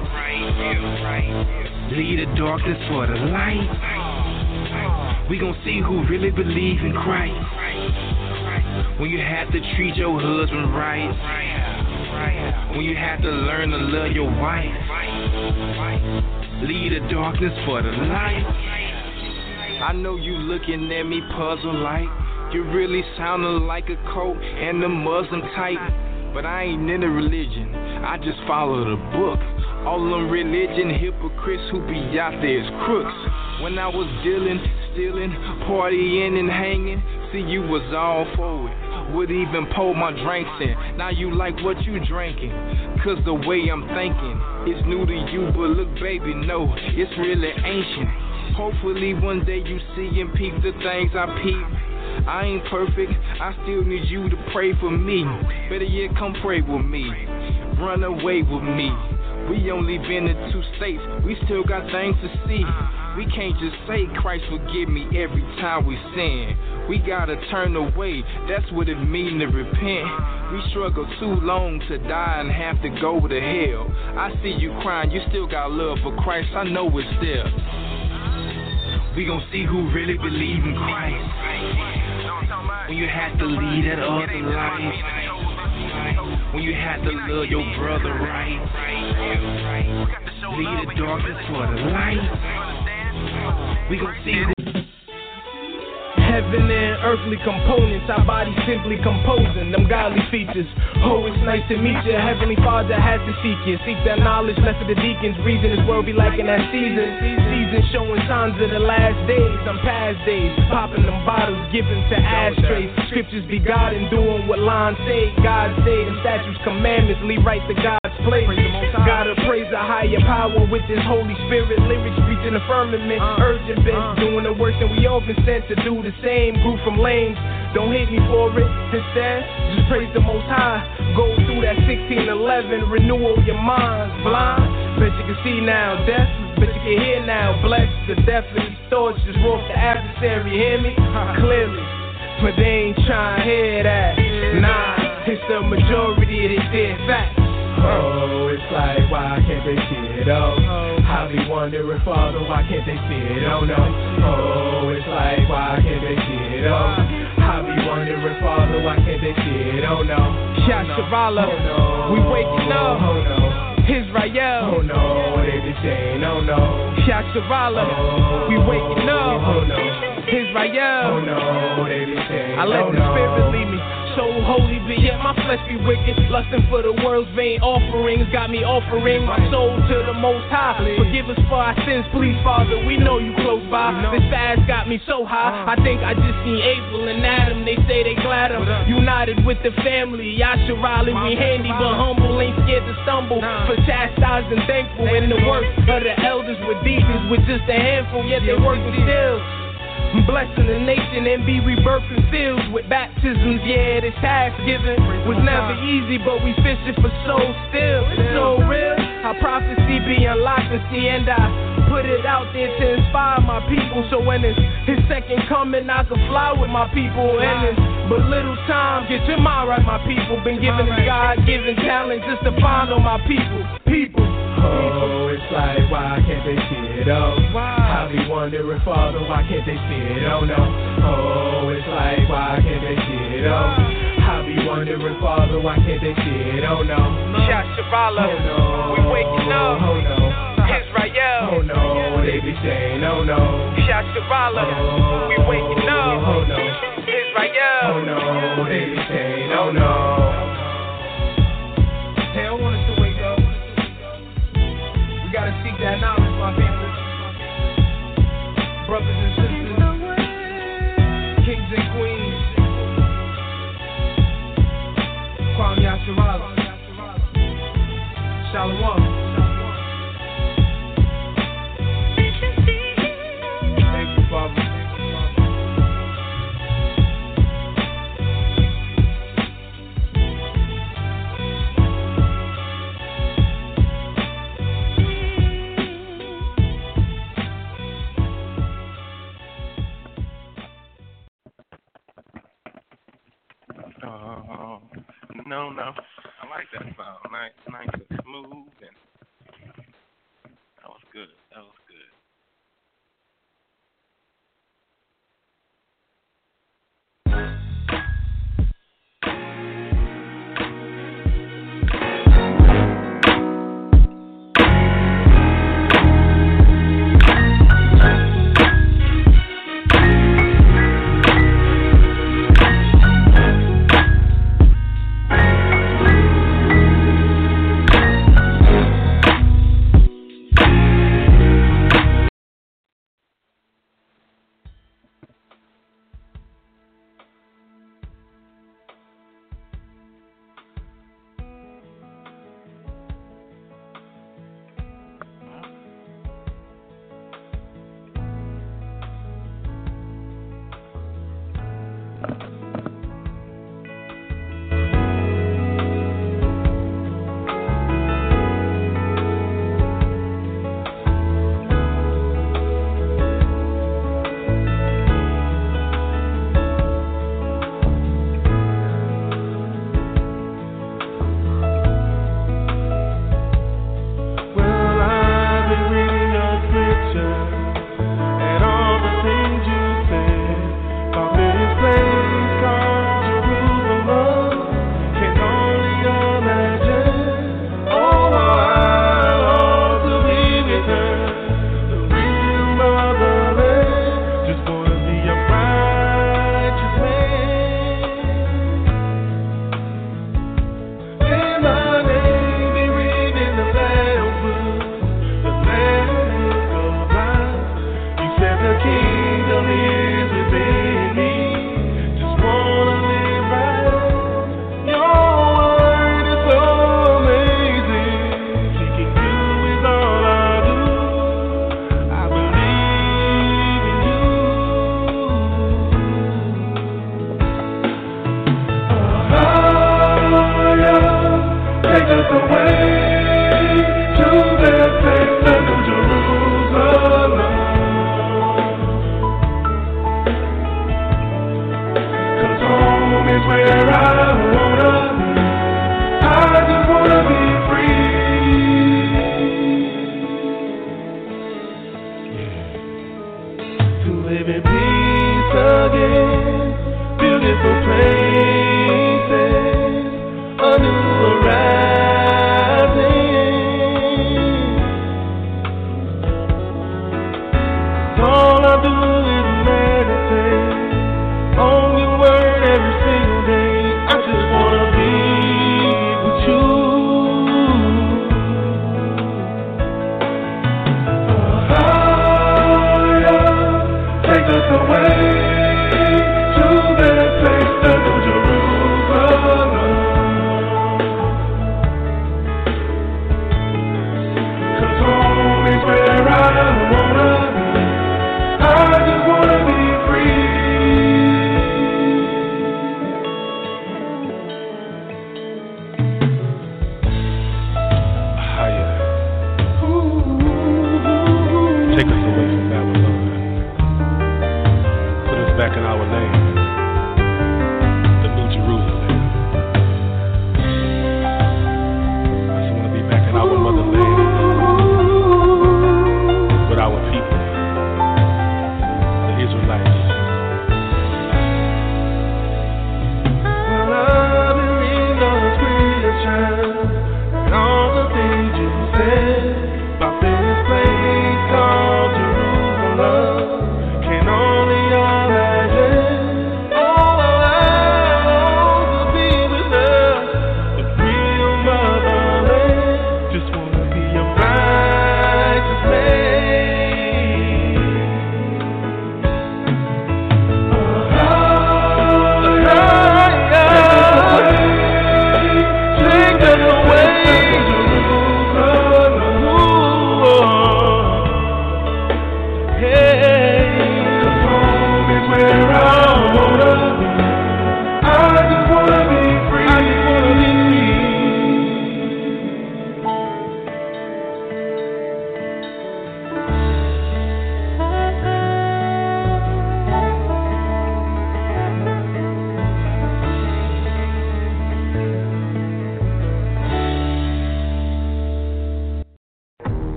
[SPEAKER 11] lead the darkness for the light. We gon' see who really believe in Christ. When you had to treat your husband right, when you had to learn to love your wife, lead the darkness for the light. I know you looking at me puzzled like you really sounding like a cult and the Muslim type. But I ain't in a religion, I just follow the book. All them religion hypocrites who be out there is crooks. When I was dealing, stealing, partying and hanging, see you was all for it. Would even pour my drinks in. Now you like what you drinking, cause the way I'm thinking it's new to you, but look baby, no, it's really ancient. Hopefully one day you see and peep the things I peep. I ain't perfect, I still need you to pray for me. Better yet, come pray with me, run away with me. We only been in two states, we still got things to see. We can't just say Christ forgive me every time we sin. We gotta turn away, that's what it mean to repent. We struggle too long to die and have to go to hell. I see you crying, you still got love for Christ, I know it's there. We gon' see who really believe in Christ. When you had to lead that other life, when you had to love your brother right, lead the darkness for the light. We gon' see who.
[SPEAKER 13] Heaven and earthly components, our bodies simply composing them godly features. Oh, it's nice to meet you. Heavenly Father has to seek you. Seek that knowledge left for the deacons. Reason this world be like in that season. Season showing signs of the last days. I'm past days. Popping them bottles, giving to ashtrays. Scriptures be God and doing what lines say. God say the statutes, commandments lead right to God's place. Gotta praise a higher power with this Holy Spirit. Lyrics reaching the firmament. Urgent been doing the work that we all been sent to do the same. Grew from lanes, don't hate me for it. Instead, just praise the Most High. Go through that sixteen eleven, renewal your minds. Blind, bet you can see now. Deaf, bet you can hear now. Blessed, the deaf of these thoughts just roast the adversary. Hear me? Clearly, but they ain't trying to hear that. Nah, it's the majority of this dead fact.
[SPEAKER 16] Oh, it's like, why can't they see it, oh? I be wondering, Father, why can't they see it, oh no? Oh, it's like, why can't they see it, oh? I be wondering, Father, why can't they see it, oh no?
[SPEAKER 13] Yasharala,
[SPEAKER 16] oh, no.
[SPEAKER 13] We waking up,
[SPEAKER 16] oh no.
[SPEAKER 13] Israel,
[SPEAKER 16] oh no, they be saying, oh no.
[SPEAKER 13] Yasharala,
[SPEAKER 16] oh,
[SPEAKER 13] we waking up,
[SPEAKER 16] oh no.
[SPEAKER 13] Israel,
[SPEAKER 16] oh no, they be saying,
[SPEAKER 13] I let
[SPEAKER 16] oh,
[SPEAKER 13] the
[SPEAKER 16] no.
[SPEAKER 13] Spirit lead me. So holy, but yet my flesh be wicked. Lusting for the world's vain offerings. Got me offering my soul to the Most High. Forgive us for our sins, please, Father. We know you close by. This fast got me so high. I think I just seen Abel and Adam. They say they glad I'm united with the family. Yasharali, we handy but humble. Ain't scared to stumble. For chastised and thankful. In the work of the elders with deacons with just a handful. Yet they working still. Blessing the nation and be rebirthed in fields with baptisms. Yeah, this task giving was never easy, but we fishing for souls still. It's so real. How prophecy be unlocked and see, and I put it out there to inspire my people. So when it's his second coming, I can fly with my people. And it's but little time, get your mind right, my people. Been given this God-given talent just to find on my people. People.
[SPEAKER 16] Oh, it's like, why can't they see it, oh? I be wondering, Father, why can't they see it, oh no? Oh, it's like, why can't they see it, oh? I be wondering, Father, why can't they see it, oh no?
[SPEAKER 13] Yasharala,
[SPEAKER 16] oh no,
[SPEAKER 13] we waking up,
[SPEAKER 16] oh no.
[SPEAKER 13] Israel,
[SPEAKER 16] oh no, they be saying, oh no.
[SPEAKER 13] Yasharala,
[SPEAKER 16] oh,
[SPEAKER 13] we waking up,
[SPEAKER 16] oh no.
[SPEAKER 13] Israel,
[SPEAKER 16] oh no, they be saying, oh no.
[SPEAKER 13] They don't want us to wake up. We gotta seek that knowledge, my people. Brothers and sisters, kings and queens, Kwame Yasharala, Shalom. Thank you, Father.
[SPEAKER 10] no, no. I like that song. Nice, nice and smooth, and that was good. That was good.
[SPEAKER 16] Beautiful places, a new horizon.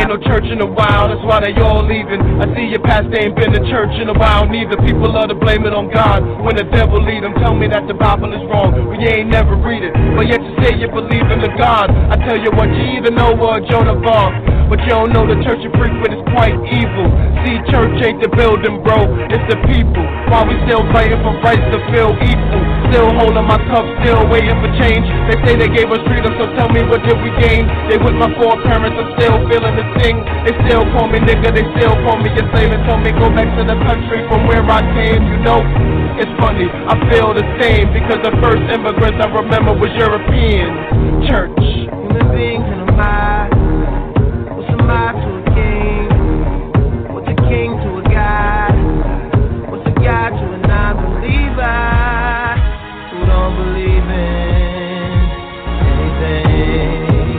[SPEAKER 13] been no church in a while, that's why they all leaving. I see your pastor ain't been to church in a while neither. People love to blame it on God when the devil lead them. Tell me that the Bible is wrong, but you ain't never read it. But yet you say you believe in the God. I tell you what, you either know or Joan of Arc, but you don't know the church you freak with is quite evil. See, church ain't the building, bro, it's the people. While we still fighting for rights to feel equal, still holding my cup, still waiting for change. They say they gave us freedom, so tell me what did we gain? They with my foreparents, I'm still feeling the sting. They still call me nigga, they still call me a slave, and tell me go back to the country from where I came. You know, it's funny, I feel the same, because the first immigrants I remember was European. Church.
[SPEAKER 5] Human beings in a mind. What's a mind to a king? What's a king to a god? What's a god to a non-believer who don't believe in anything?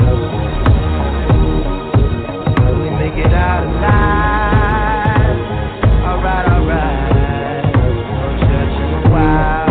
[SPEAKER 5] Will we make it out alive? Alright, alright. No church in a while.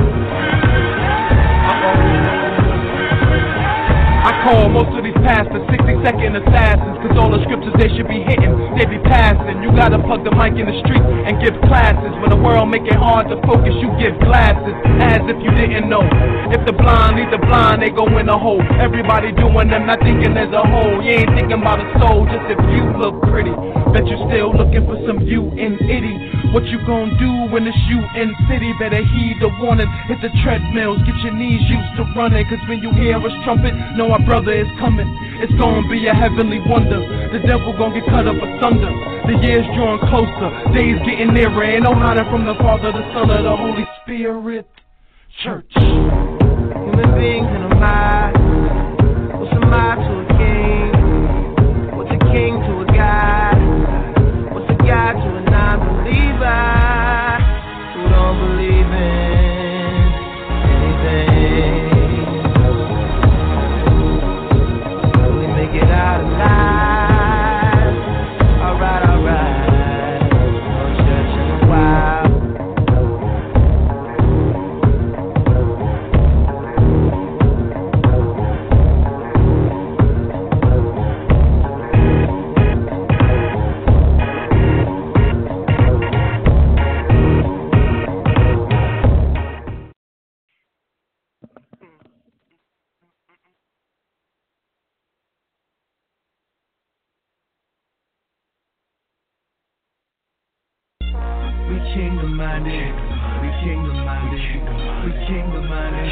[SPEAKER 13] I call most of these pastors sixty second assassins, cause all the scriptures they should be hitting, they be passing. You gotta plug the mic in the street and give classes. When the world make it hard to focus, you give glasses, as if you didn't know. If the blind lead the blind, they go in a hole. Everybody doing them, not thinking there's a hole. You ain't thinking about a soul, just if you look pretty. Bet you still looking for some you in itty. What you gon' do when it's you in city? Better heed the warning, hit the treadmills, get your knees used to running. Cause when you hear us trumpet, know our brother is coming. It's gonna be a heavenly wonder. The devil gon' get cut up asunder. The years drawing closer, days getting nearer. Ain't no hiding from the Father, the Son, or the Holy Spirit. Church.
[SPEAKER 5] Human beings in a mind. What's a mind to a king? What's a king to a god? What's a god to a non-believer who don't believe in anything? Will we make it out alive? Alright, alright. No church in a while. We kingdom minded, we kingdom minded, we kingdom minded,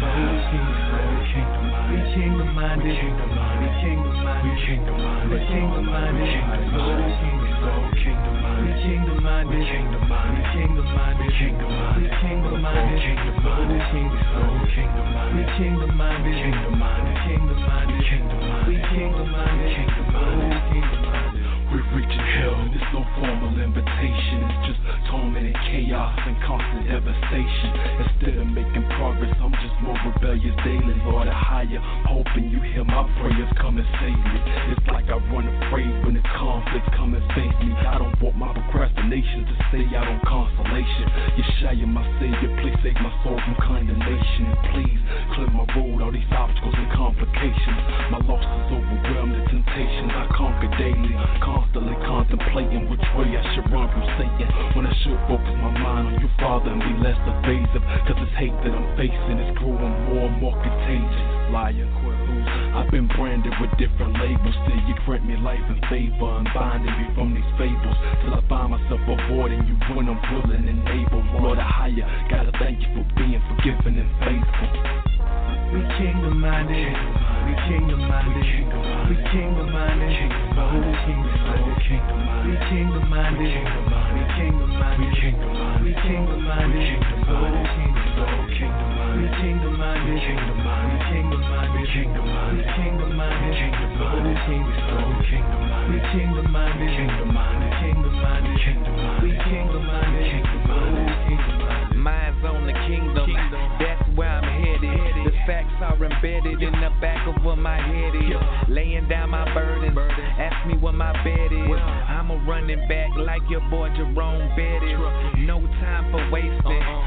[SPEAKER 5] we kingdom minded, we kingdom minded, we kingdom minded, we kingdom minded, we kingdom minded, we kingdom minded, we kingdom minded, we kingdom minded, we kingdom minded, we kingdom minded, we kingdom minded, we kingdom minded, we kingdom minded, kingdom minded, kingdom minded, kingdom minded, we kingdom minded, kingdom minded, kingdom minded.
[SPEAKER 17] We're reaching hell, and it's no formal invitation. It's just torment and chaos and constant devastation. Instead of making progress, I'm just more rebellious daily. Lord, I higher, hoping you hear my prayers come and save me. It's like I run afraid when the conflicts come and face me. I don't want my procrastination to stay out on consolation. Yeshua, my savior, please save my soul from condemnation. And please clear my road, all these obstacles and complications. My loss is overwhelmed, the temptations I conquer daily. Constantly contemplating which way I should run from Satan, when I should focus my mind on you, Father, and be less evasive. Cause this hate that I'm facing is growing more and more contagious. Liar, I've been branded with different labels. Still you grant me life and favor and binding me from these fables, till I find myself avoiding you when I'm willing and able. Lord, I higher, gotta thank you for being forgiving and faithful.
[SPEAKER 5] We kingdom minded, we kingdom minded, we kingdom minded, we kingdom minded, we kingdom minded, we kingdom minded, we kingdom minded, we kingdom minded, we kingdom minded, we kingdom minded, we kingdom minded, we kingdom minded, we kingdom minded, we kingdom minded, we kingdom minded, we kingdom minded, we kingdom minded, we kingdom minded, we kingdom minded, kingdom minded, kingdom minded, we kingdom minded, kingdom minded, kingdom minded.
[SPEAKER 11] Minds on the kingdom, that's where I'm headed. The facts are embedded in the back of where my head is. Laying down my burdens, ask me where my bed is. I'm a running back like your boy Jerome Bettis. No time for wasting, ain't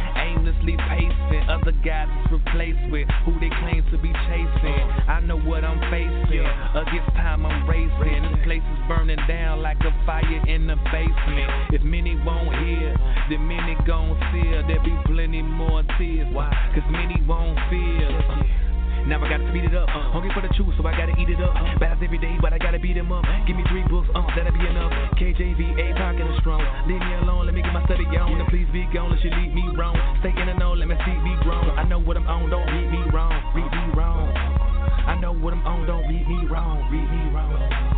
[SPEAKER 11] aimlessly pacing. Other guys is replaced with who they claim to be chasing. I know what I'm facing. Against time I'm racing. This place is burning down like a fire in the basement. If many won't hear, then many gon' seal. There'll be plenty more tears. Why? Cause many won't feel. Now I gotta speed it up. Uh, hungry for the truth, so I gotta eat it up. Uh, Battles every day, but I gotta beat them up. Give me three books, uh, that'll be enough. K J V, A, pocket is strong. Leave me alone, let me get my study on. And please be gone, unless you leave me wrong. Stay in the know, let me see me grown. I know what I'm on, don't read me wrong. Read me wrong. I know what I'm on, don't read me wrong. Read me wrong.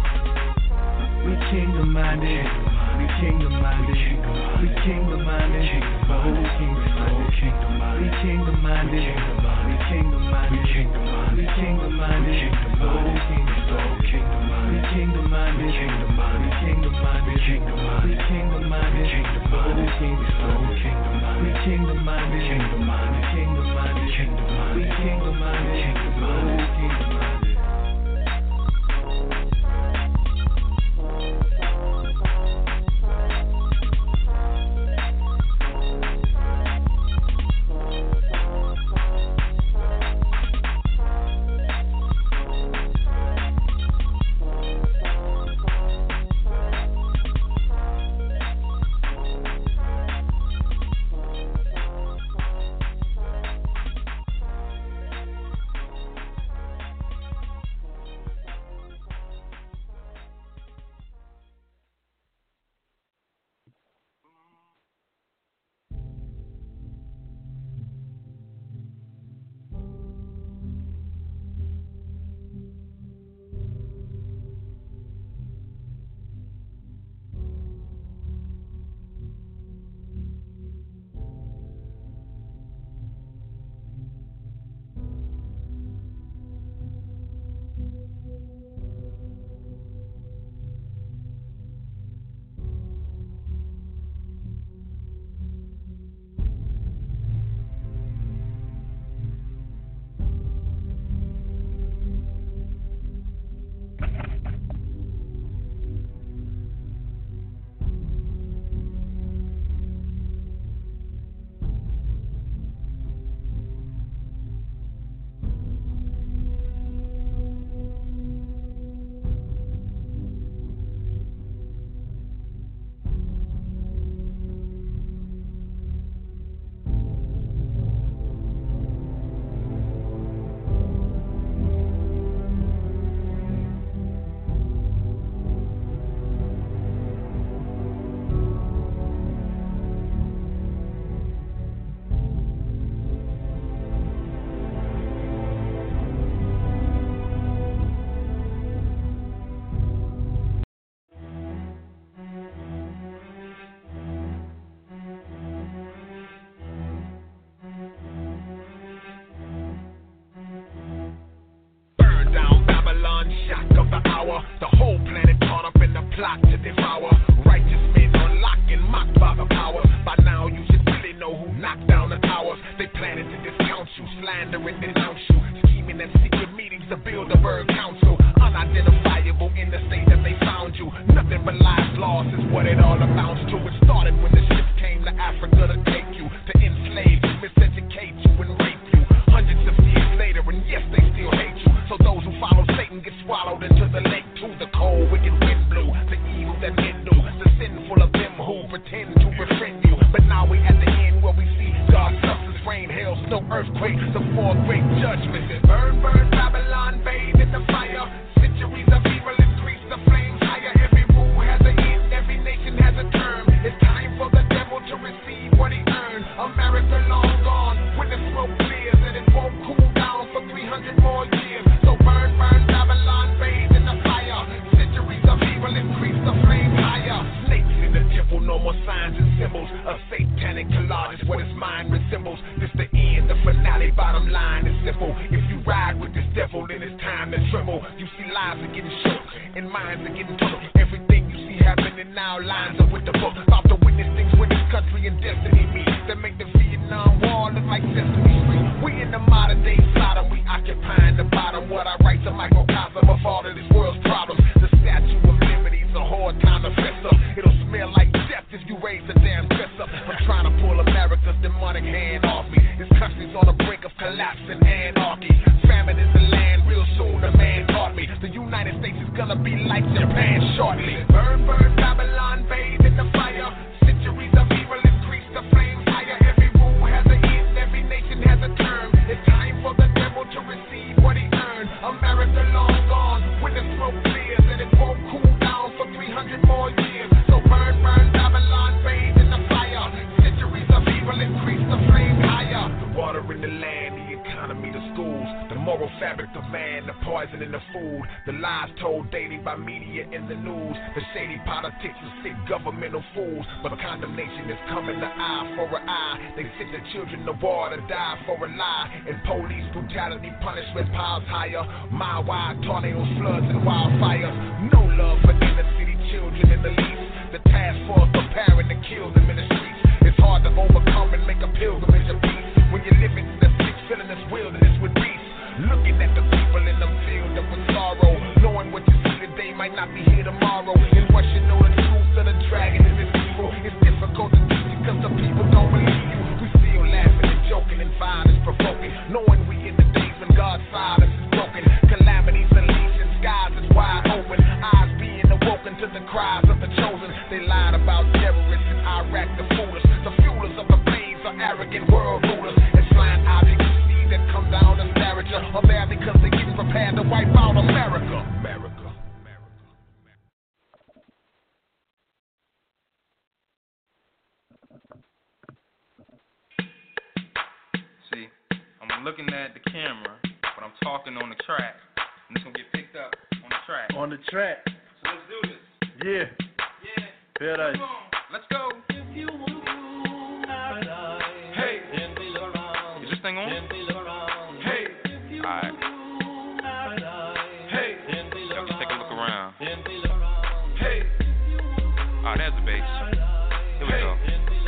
[SPEAKER 11] We kingdom minded. We kingdom minded. We kingdom minded. The whole kingdom minded. We kingdom minded. We kingdom minded. We kingdom minded. We kingdom minded. The whole kingdom minded. We kingdom minded. We kingdom minded. We kingdom minded. We kingdom minded. We kingdom minded. The whole kingdom minded. We kingdom minded. We kingdom minded. We kingdom minded. We kingdom minded. We kingdom minded. The whole kingdom minded.
[SPEAKER 18] It'll smell like death if you raise a damn fist up. I'm trying to pull America's demonic hand off. gonna be like Japan shortly. Burn, burn, Babylon, bathe in the fire. Centuries of evil increase the flames higher. Every rule has an end, every nation has a term. It's time for the devil to receive what he earned. America long gone, when the smoke clears, and it won't cool down for three hundred more years. So burn, burn, Babylon, bathe in the fire. Centuries of evil increase the flame higher. The water in the land, the economy, the schools, the moral fabric of man, the poison in the food, the lies told daily by media and the news, the shady politics of sick governmental fools. But condemnation is coming, the eye for an eye. They sent the children to war to die for a lie, and police brutality punishment piles higher. Mile wide tornadoes, floods, and wildfires. No love for inner city children in the least. The task force preparing to kill them in the streets. It's hard to overcome and make a pilgrimage of peace when you're living in the sick, filling this wilderness with beasts. Looking at the people in them filled up with sorrow, knowing what you see today might not be here tomorrow. And what you know the truth of the dragon is its evil. It's difficult to teach because the people don't believe you. We still laughing and joking and violence provoking, knowing we in the days when God's silence is broken. Calamities unleashed and skies is wide open. Eyes being awoken to the cries of the chosen. They lied about terrorists in Iraq, the foolish. The fuelers of the blaze are arrogant world rulers. And flying objects you see that come down the narrative are there because they get prepared to wipe out America. America.
[SPEAKER 19] See, I'm looking at the camera, but I'm talking on the track. And it's gonna get picked up on the track.
[SPEAKER 20] On the track.
[SPEAKER 19] So let's do this.
[SPEAKER 20] Yeah.
[SPEAKER 19] Yeah.
[SPEAKER 20] Better.
[SPEAKER 19] Let's go. Hey. Is this thing on? Hey. Alright. Hey. Y'all just take a look around. Hey. Alright, there's the bass. Here we go.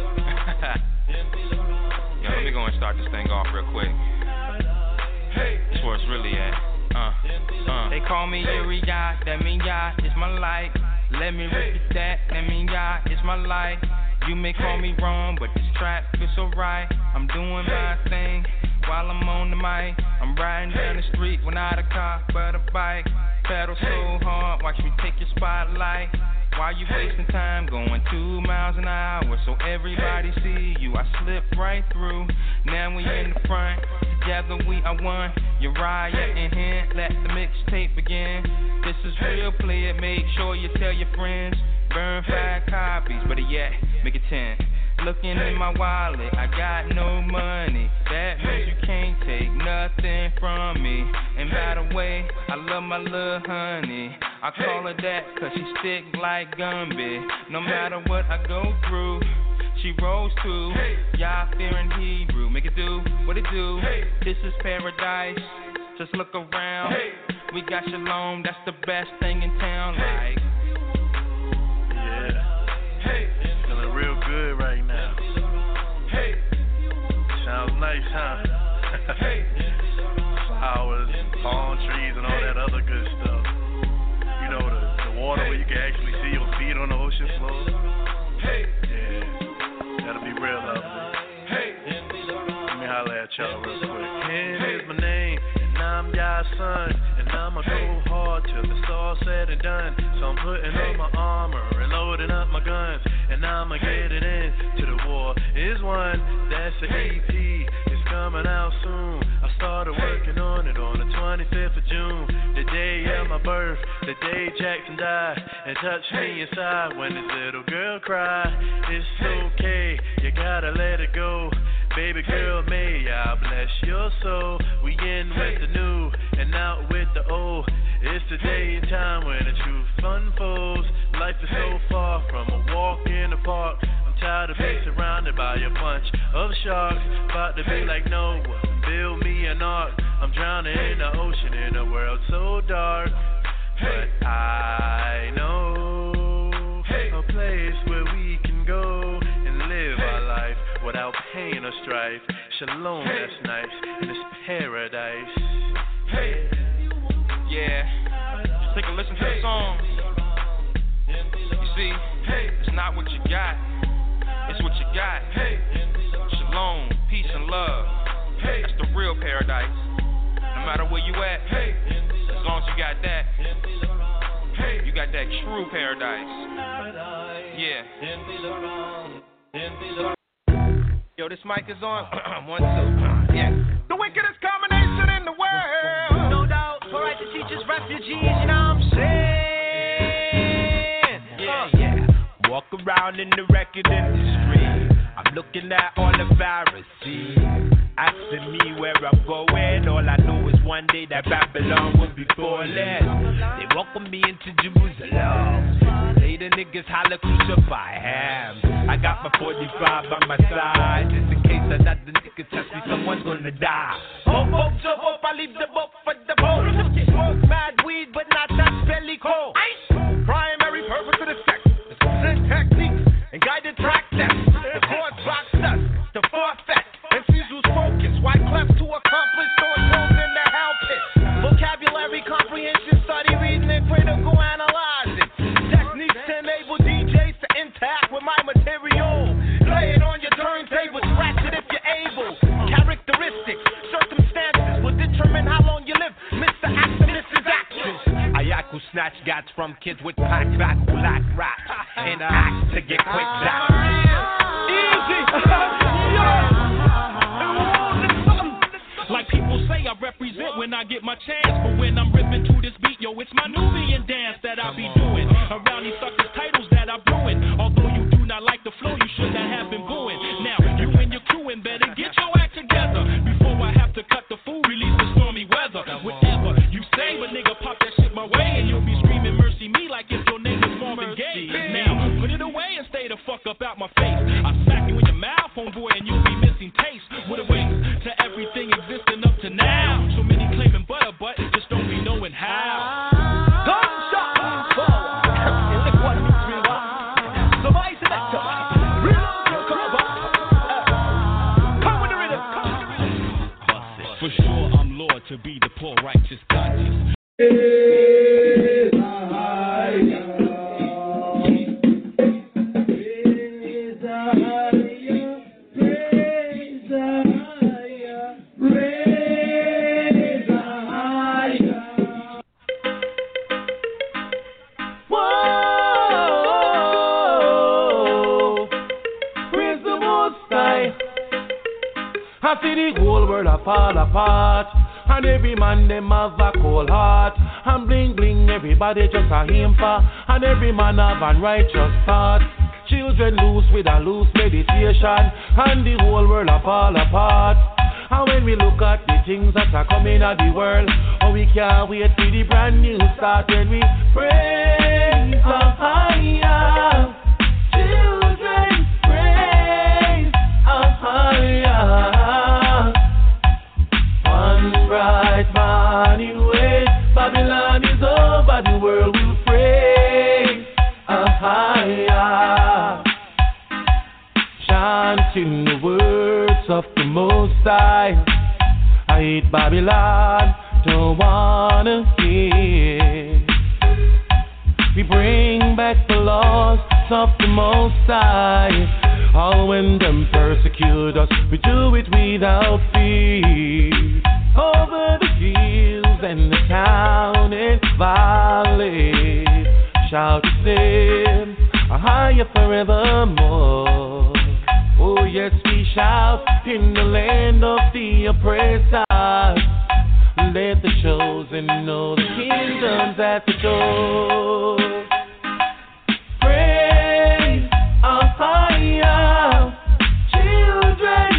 [SPEAKER 19] Yo, let me go and start this thing off real quick. Hey. That's where it's really at. Uh, uh. They call me Uriah, that mean ya, it's my life. Let me repeat that, that mean ya, it's my life. You may call me wrong, but this track feels so right. I'm doing my thing while I'm on the mic. I'm riding down the street without a car but a bike. Pedal so hard, watch me take your spotlight. Why you wasting time going two miles an hour so everybody see you? I slipped right through, now we in the front. Together we are one, Uriah in hand, let the mixtape begin. This is real, play it, make sure you tell your friends. Burn five copies, but yet, make it ten. Looking in my wallet, I got no money. That means you can't take nothing from me. And by the way, I love my little honey. I call her that cause she stick like Gumby. No matter what I go through, she rolls too. Y'all fearing Hebrew, make it do what it do. This is paradise, just look around. We got Shalom, that's the best thing in town. Like,
[SPEAKER 20] yeah, feeling real good right now. Sounds nice, huh? Flowers, palm trees, and all that other good stuff. You know, the, the water where you can actually see your feet on the ocean floor. Yeah, that'll be real lovely. Let me holler at y'all real quick. Ken is my name, and I'm y'all son. And I'ma go hard till it's all said and done. So I'm putting on my armor and loading up my guns. And I'ma get it in to the war is one. That's the E P, it's coming out soon. I started working on it on the twenty-fifth of June, the day of my birth, the day Jackson died and touched me inside. When this little girl cried, it's okay, you gotta let it go. Baby girl, may I bless your soul. We in with the new and out with the old. It's the day and time when the truth unfolds. Life is so far from a walk in the park. I'm tired of being surrounded by a bunch of sharks. About to be like Noah, build me an ark. I'm drowning in the ocean in a world so dark. But I know a place where we can go and live our life without pain or strife. Shalom, that's nice, and it's paradise.
[SPEAKER 19] Hey. Yeah, just take a listen to the song. You see, it's not what you got, it's what you got. Shalom, peace and love, that's the real paradise. No matter where you at, as long as you got that. got that true paradise. Yeah. Yo, this mic is on. One, two. Yeah.
[SPEAKER 18] The wickedest combination in the world.
[SPEAKER 5] No doubt. Alright, to teach us refugees, you know what I'm saying?
[SPEAKER 18] Yeah, yeah.
[SPEAKER 5] Walk around in the record industry. I'm looking at all the Pharisees, asking me where I'm going. All I know is one day that Babylon will be falling. They welcome me into Jerusalem. Say the niggas holla crucify him. I got my forty-five by my side, just in case another nigga touch me, someone's gonna die. Hope, hope, so hope, I leave the book for the boat. Smoke mad weed, but not that belly cold. Primary purpose of the sex is sin techniques and guided track steps. The court boxed us to forfeit. And sees who's focused. Why cleft to accomplish those roles in the hell pit? Vocabulary comprehension, study reading and critical analyzing. Techniques to enable D Js to interact with my material. Play it on your turntable, scratch it if you're able. Characteristics, circumstances will determine how long you live. Mister Actor, Missus Actions. Ayaku snatch gats from kids with pack back who lack rap. And act to get quick back. Easy.
[SPEAKER 4] Like people say, I represent when I get my chance. But when I'm ripping to this beat, yo, it's my Nubian dance that I be doing. Around these suckers' titles that I brewing. Although you do not like the flow, you should not have been booing. Now, you and your crewing better get your act together before I have to cut the food, release the stormy weather. Whatever you say, but nigga, pop that shit my way, and you'll be screaming mercy me like if your name was Marvin Gaye. Now, put it away and stay the fuck up out my face. I smack you in your mouth, homeboy, and you'll be missing taste. What a waste to everything existing up to now. So many claiming butter, but just don't be knowing how.
[SPEAKER 5] Gunshot forward. And look what meets me what. Somebody selector. Real cover. Come with the rhythm. Come with the rhythm.
[SPEAKER 4] For sure, I'm Lord to be the poor, righteous, conscious.
[SPEAKER 16] I see the whole world a fall apart, and every man them have a cold heart. And bling bling, everybody just a him for, and every man have a righteous thought. Children loose with a loose meditation, and the whole world a fall apart. And when we look at the things that are coming out the world, oh we can't wait for the brand new start when we praise the higher. Children praise the higher. Bright morning way, Babylon is over, the world will praise a higher. Chanting the words of the Most High. I hate Babylon, don't wanna hear. We bring back the laws of the Most High. All when them persecute us, we do it without fear. Over the fields and the town and valley, shout his name, a higher forevermore. Oh yes, we shout in the land of the oppressor. Let the chosen know the kingdom's at the door. Praise a higher, children.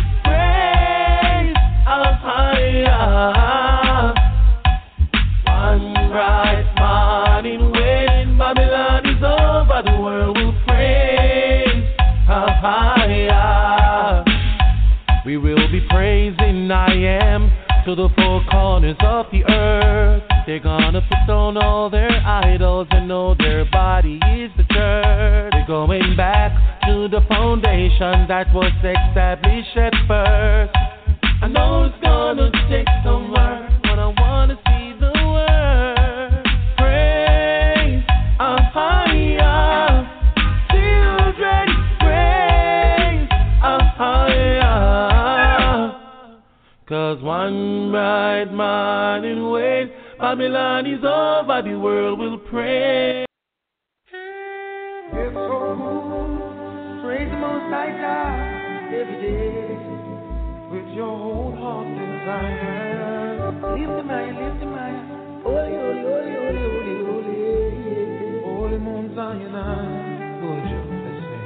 [SPEAKER 16] One bright morning when Babylon is over, the world will praise higher. We will be praising I am to the four corners of the earth. They're gonna put down all their idols and know their body is the church. They're going back to the foundation that was established at first. I know it's gonna take some work, but I wanna see the word. Praise a higher, children, praise a higher. Cause one bright morning when Babylon is over, the world will praise.
[SPEAKER 9] feels so good. Praise the Most High God every day with your whole heart desire. Lift him high, lift him high. Holy, holy, holy, holy, holy, holy. Holy Mount Zion, would you let's sing?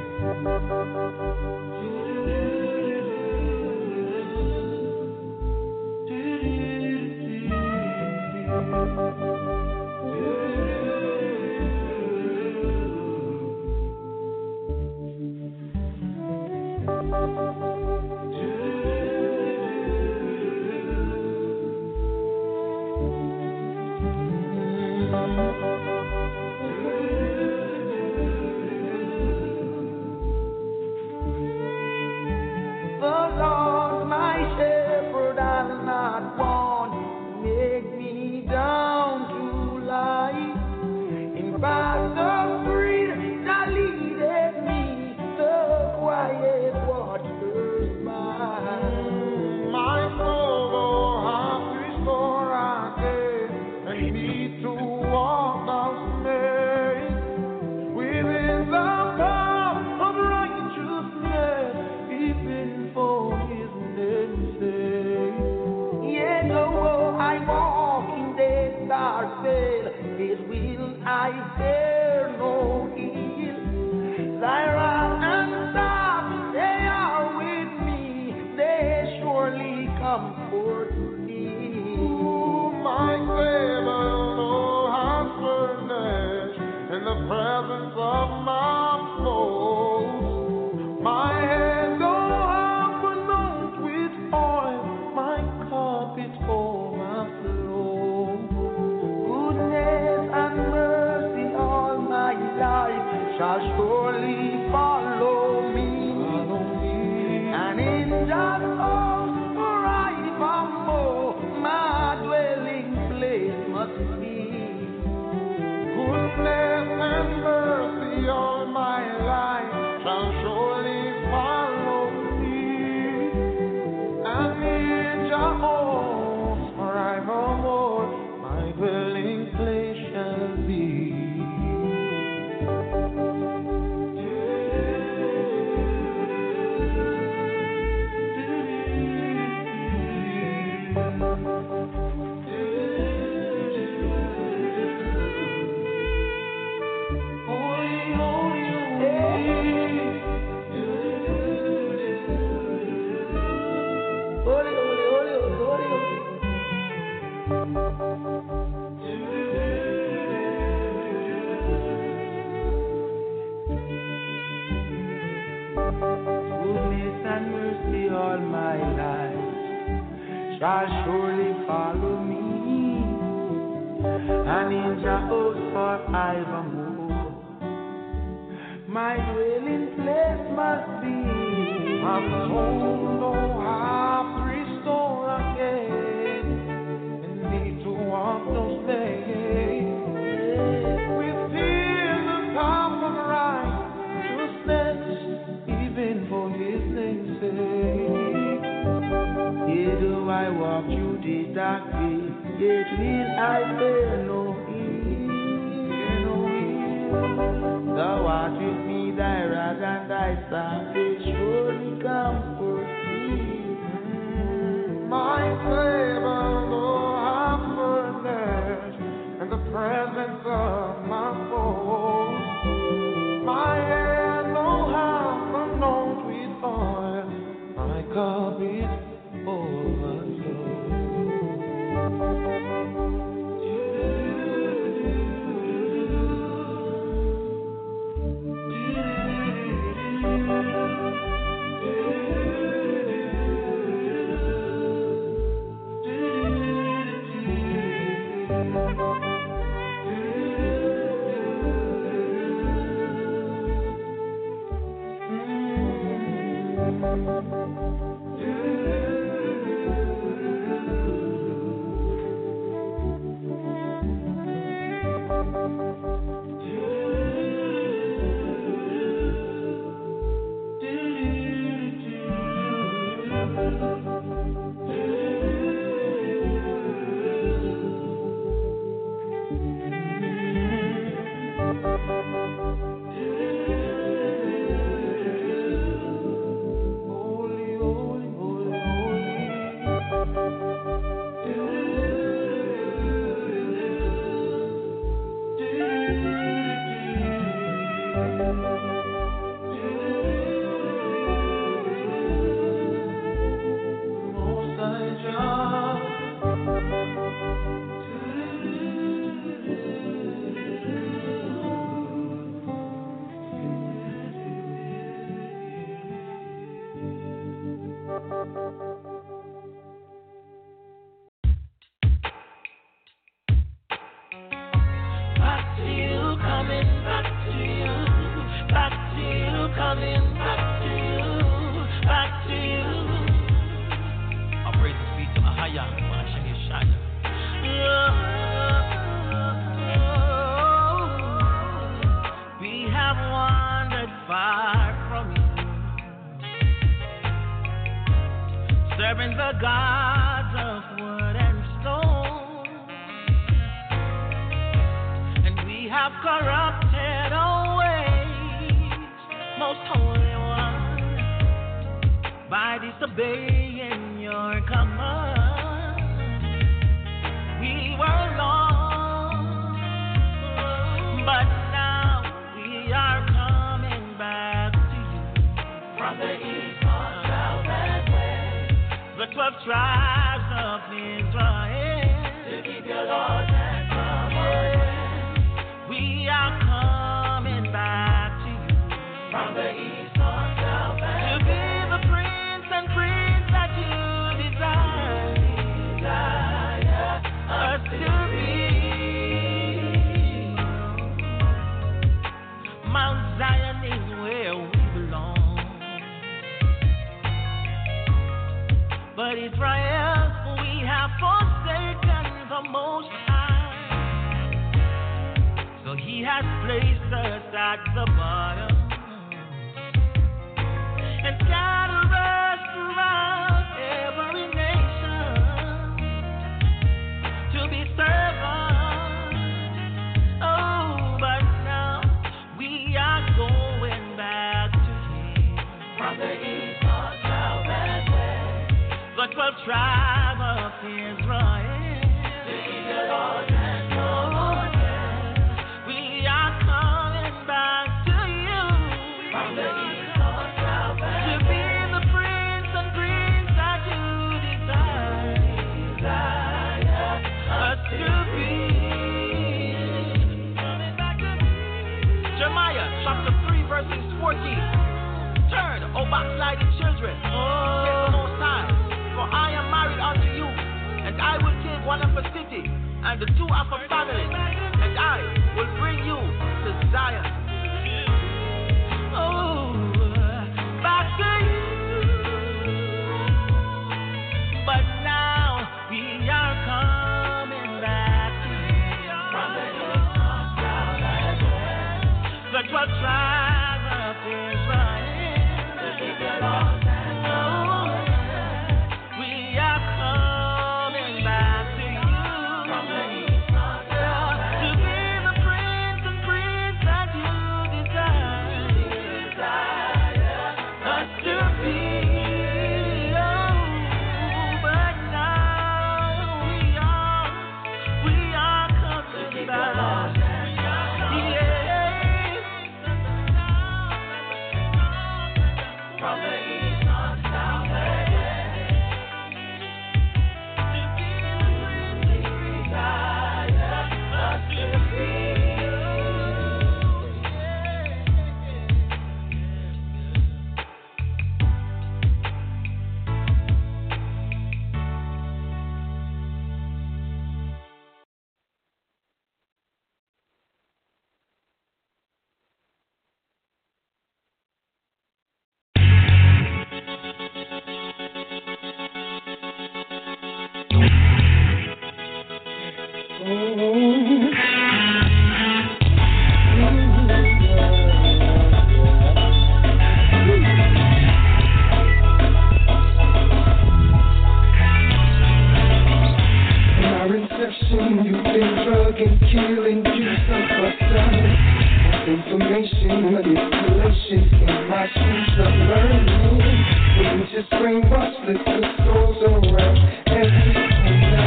[SPEAKER 6] information, manipulation in my shoes of learning. We just brainwash liquor stores around every corner.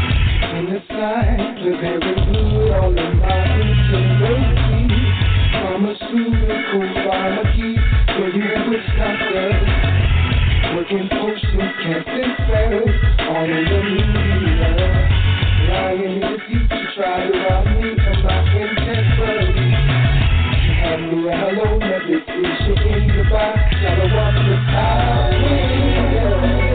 [SPEAKER 6] In the side, the very good, all of my ingenuity. Pharmaceuticals.
[SPEAKER 9] fooled by my keys. Where you witch doctors, working potions, casting spells, all in the media. Lying in the future, try to rob me of my contemporary. Had me a hello meditation in the box, gotta walk the highway.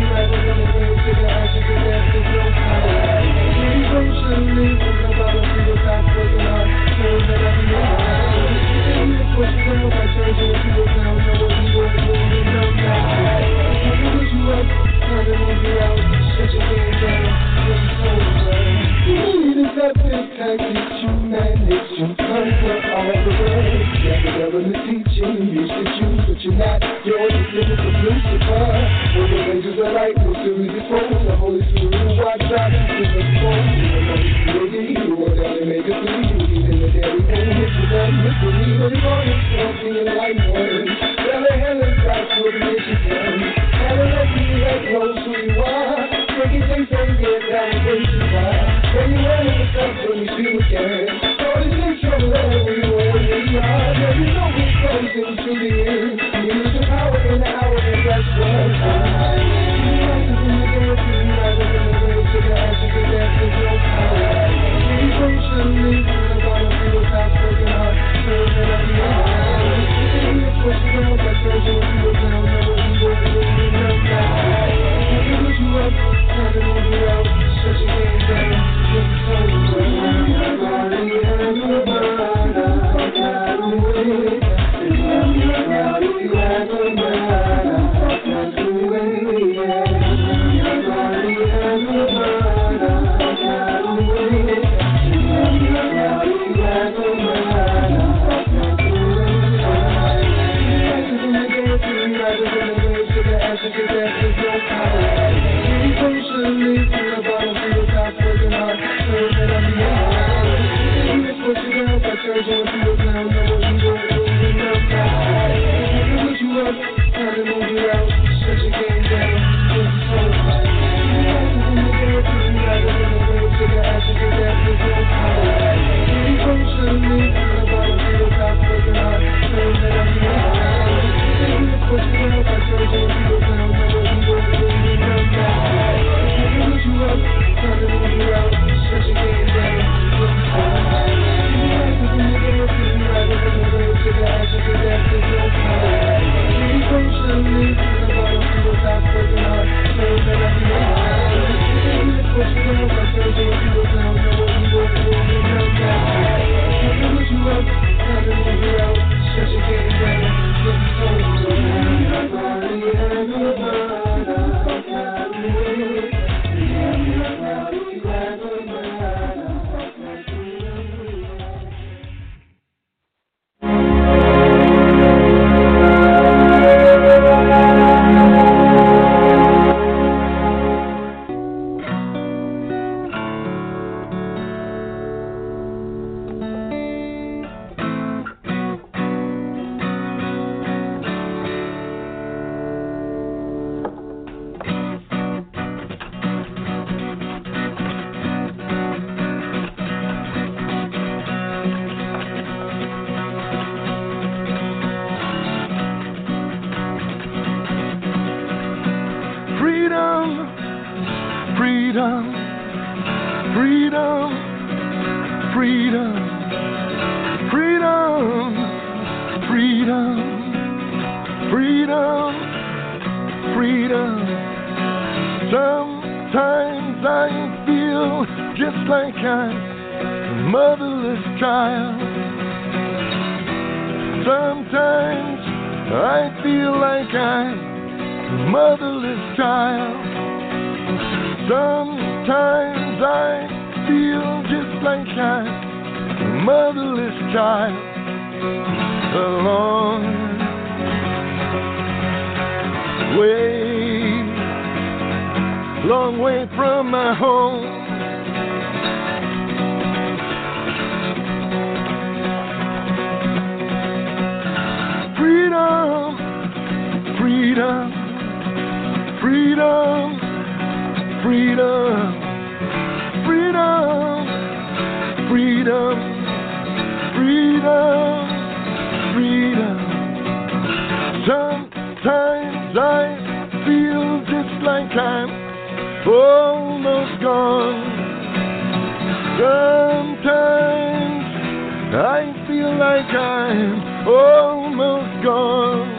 [SPEAKER 9] Emotionally, from the bottom to the top, working hard, sure that I be alright. Push it down, I turn you into a clown, know what you want, moving down now. I can push you up, try to move you out, shut your game down, you're so right. You deceptive tactics, you manage to conquer all the world. Yeah, the government teaching you to choose, but you're not. You're the difference of Lucifer. When the angels are light, no series is full. The Holy Spirit will watch out, it's a phone. You are down and make a plea. You eat in the dairy, won't hit you down. Mystery, but it's all it's something in light one. Tell the hell is back to the mission done. Tell the let me let knows who you are. Make it taste and get down where you are. When you run in the stuff, when you see me again. All this in trouble, where you are, where you are. There is no way close into the end. You lose your power in the hour, and that's what I emotionally, from the bottom to the top, working hard, sure that I be alright. Push it down, I turn you into a clown, know what you want, moving down now. I can push you up, try to move you out, shut your game down, you're so right. Nobody has nobody, fuck out of the way. It's not your out if you have nobody, fuck out the way, yeah. Nobody has nobody, fuck out the way. Emotionally, from the bottom to the top, working hard, sure that I be alright. Push it up, I turn you into a clown, know what you want, moving down now. I can push you up, try to move you out, shut your game down, you're so right. Emotionally, from the bottom to the top, working hard, sure that I be alright. Push it up, I turn you into a clown, know what you want, moving down now. I can push you up, try to move you out, shut your game down, you're so right. Emotionally, from the bottom to the top, working hard, sure that I be alright. Push it up, I turn you into a clown, know what you want, moving down now. I can push you up, try to move you out, shut your game down, you're so right. Nobody has nobody, fuck out the way. Yeah, now if you have nobody, fuck out the way.
[SPEAKER 18] Freedom, freedom, freedom, freedom, freedom, freedom, freedom. Sometimes I feel just like I'm a motherless child. Sometimes I feel like I'm a motherless child. Sometimes I feel just like I'm a motherless child, a long way, long way from my home. Freedom, freedom, freedom. Freedom, freedom, freedom, freedom, freedom.
[SPEAKER 9] almost gone. Sometimes I feel like I'm almost gone.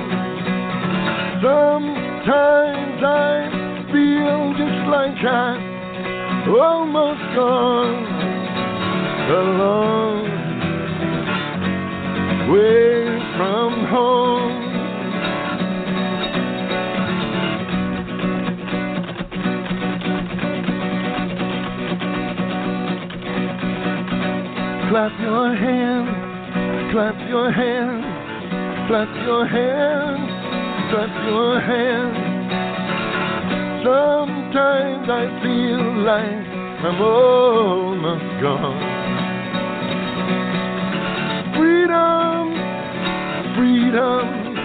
[SPEAKER 9] Sometimes I feel just like I'm almost gone. A long way from home. Clap your hands, clap your hands, clap your hands, clap your hands. Sometimes I feel like I'm almost gone. Freedom, freedom,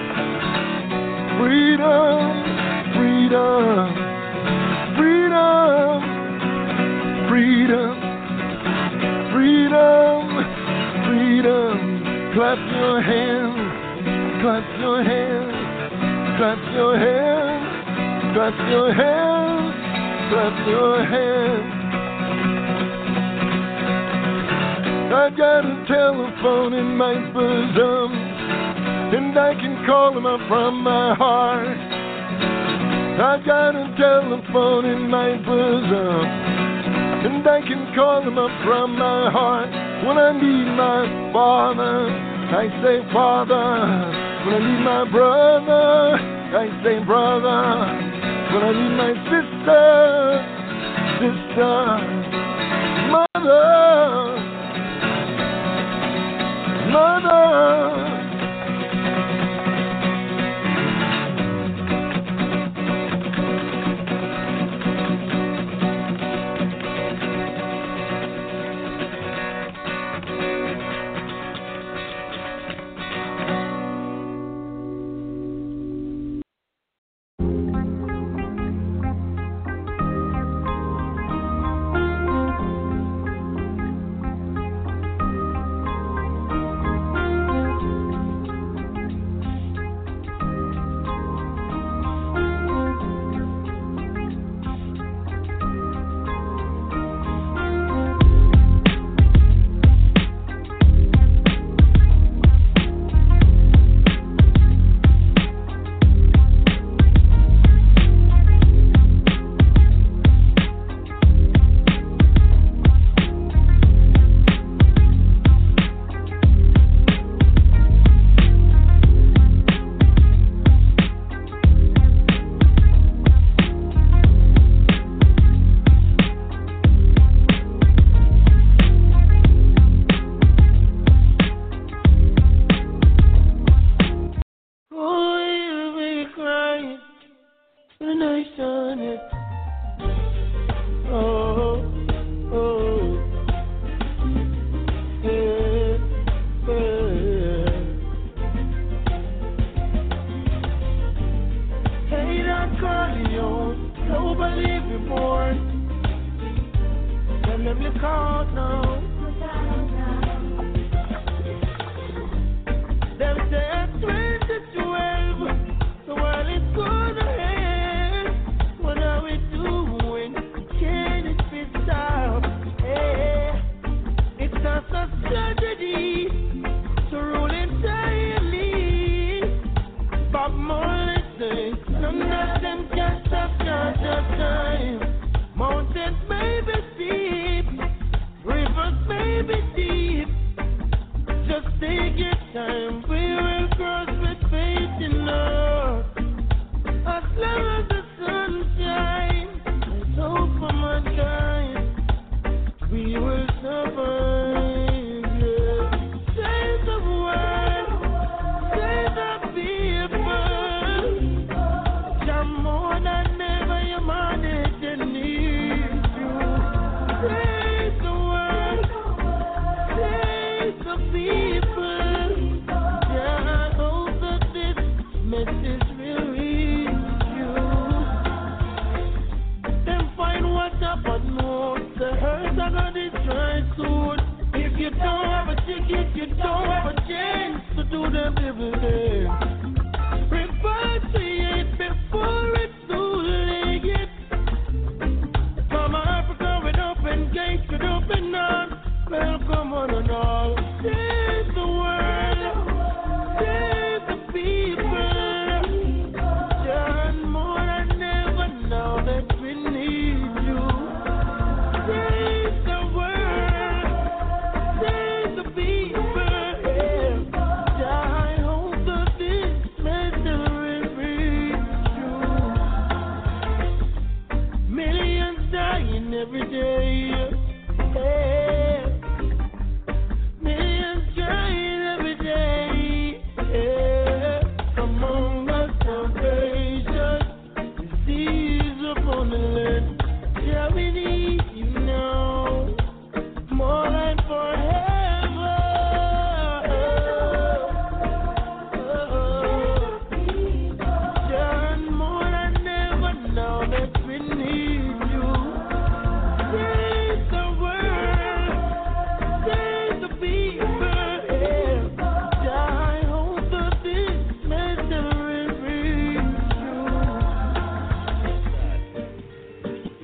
[SPEAKER 9] freedom, freedom, freedom, freedom, freedom, freedom. Clap your hands, clap your hands, clap your hands, clap your hands, clap your hands. I got a telephone in my bosom, and I can call him up from my heart. I got a telephone in my bosom, and I can call him up from my heart. When I need my father, I say father. When I need my brother, I say brother. When I need my sister, sister, mother, mother.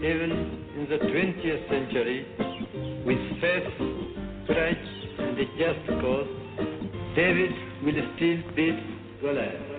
[SPEAKER 21] even in the twentieth century, with faith, courage, and a just cause, David will still beat Goliath.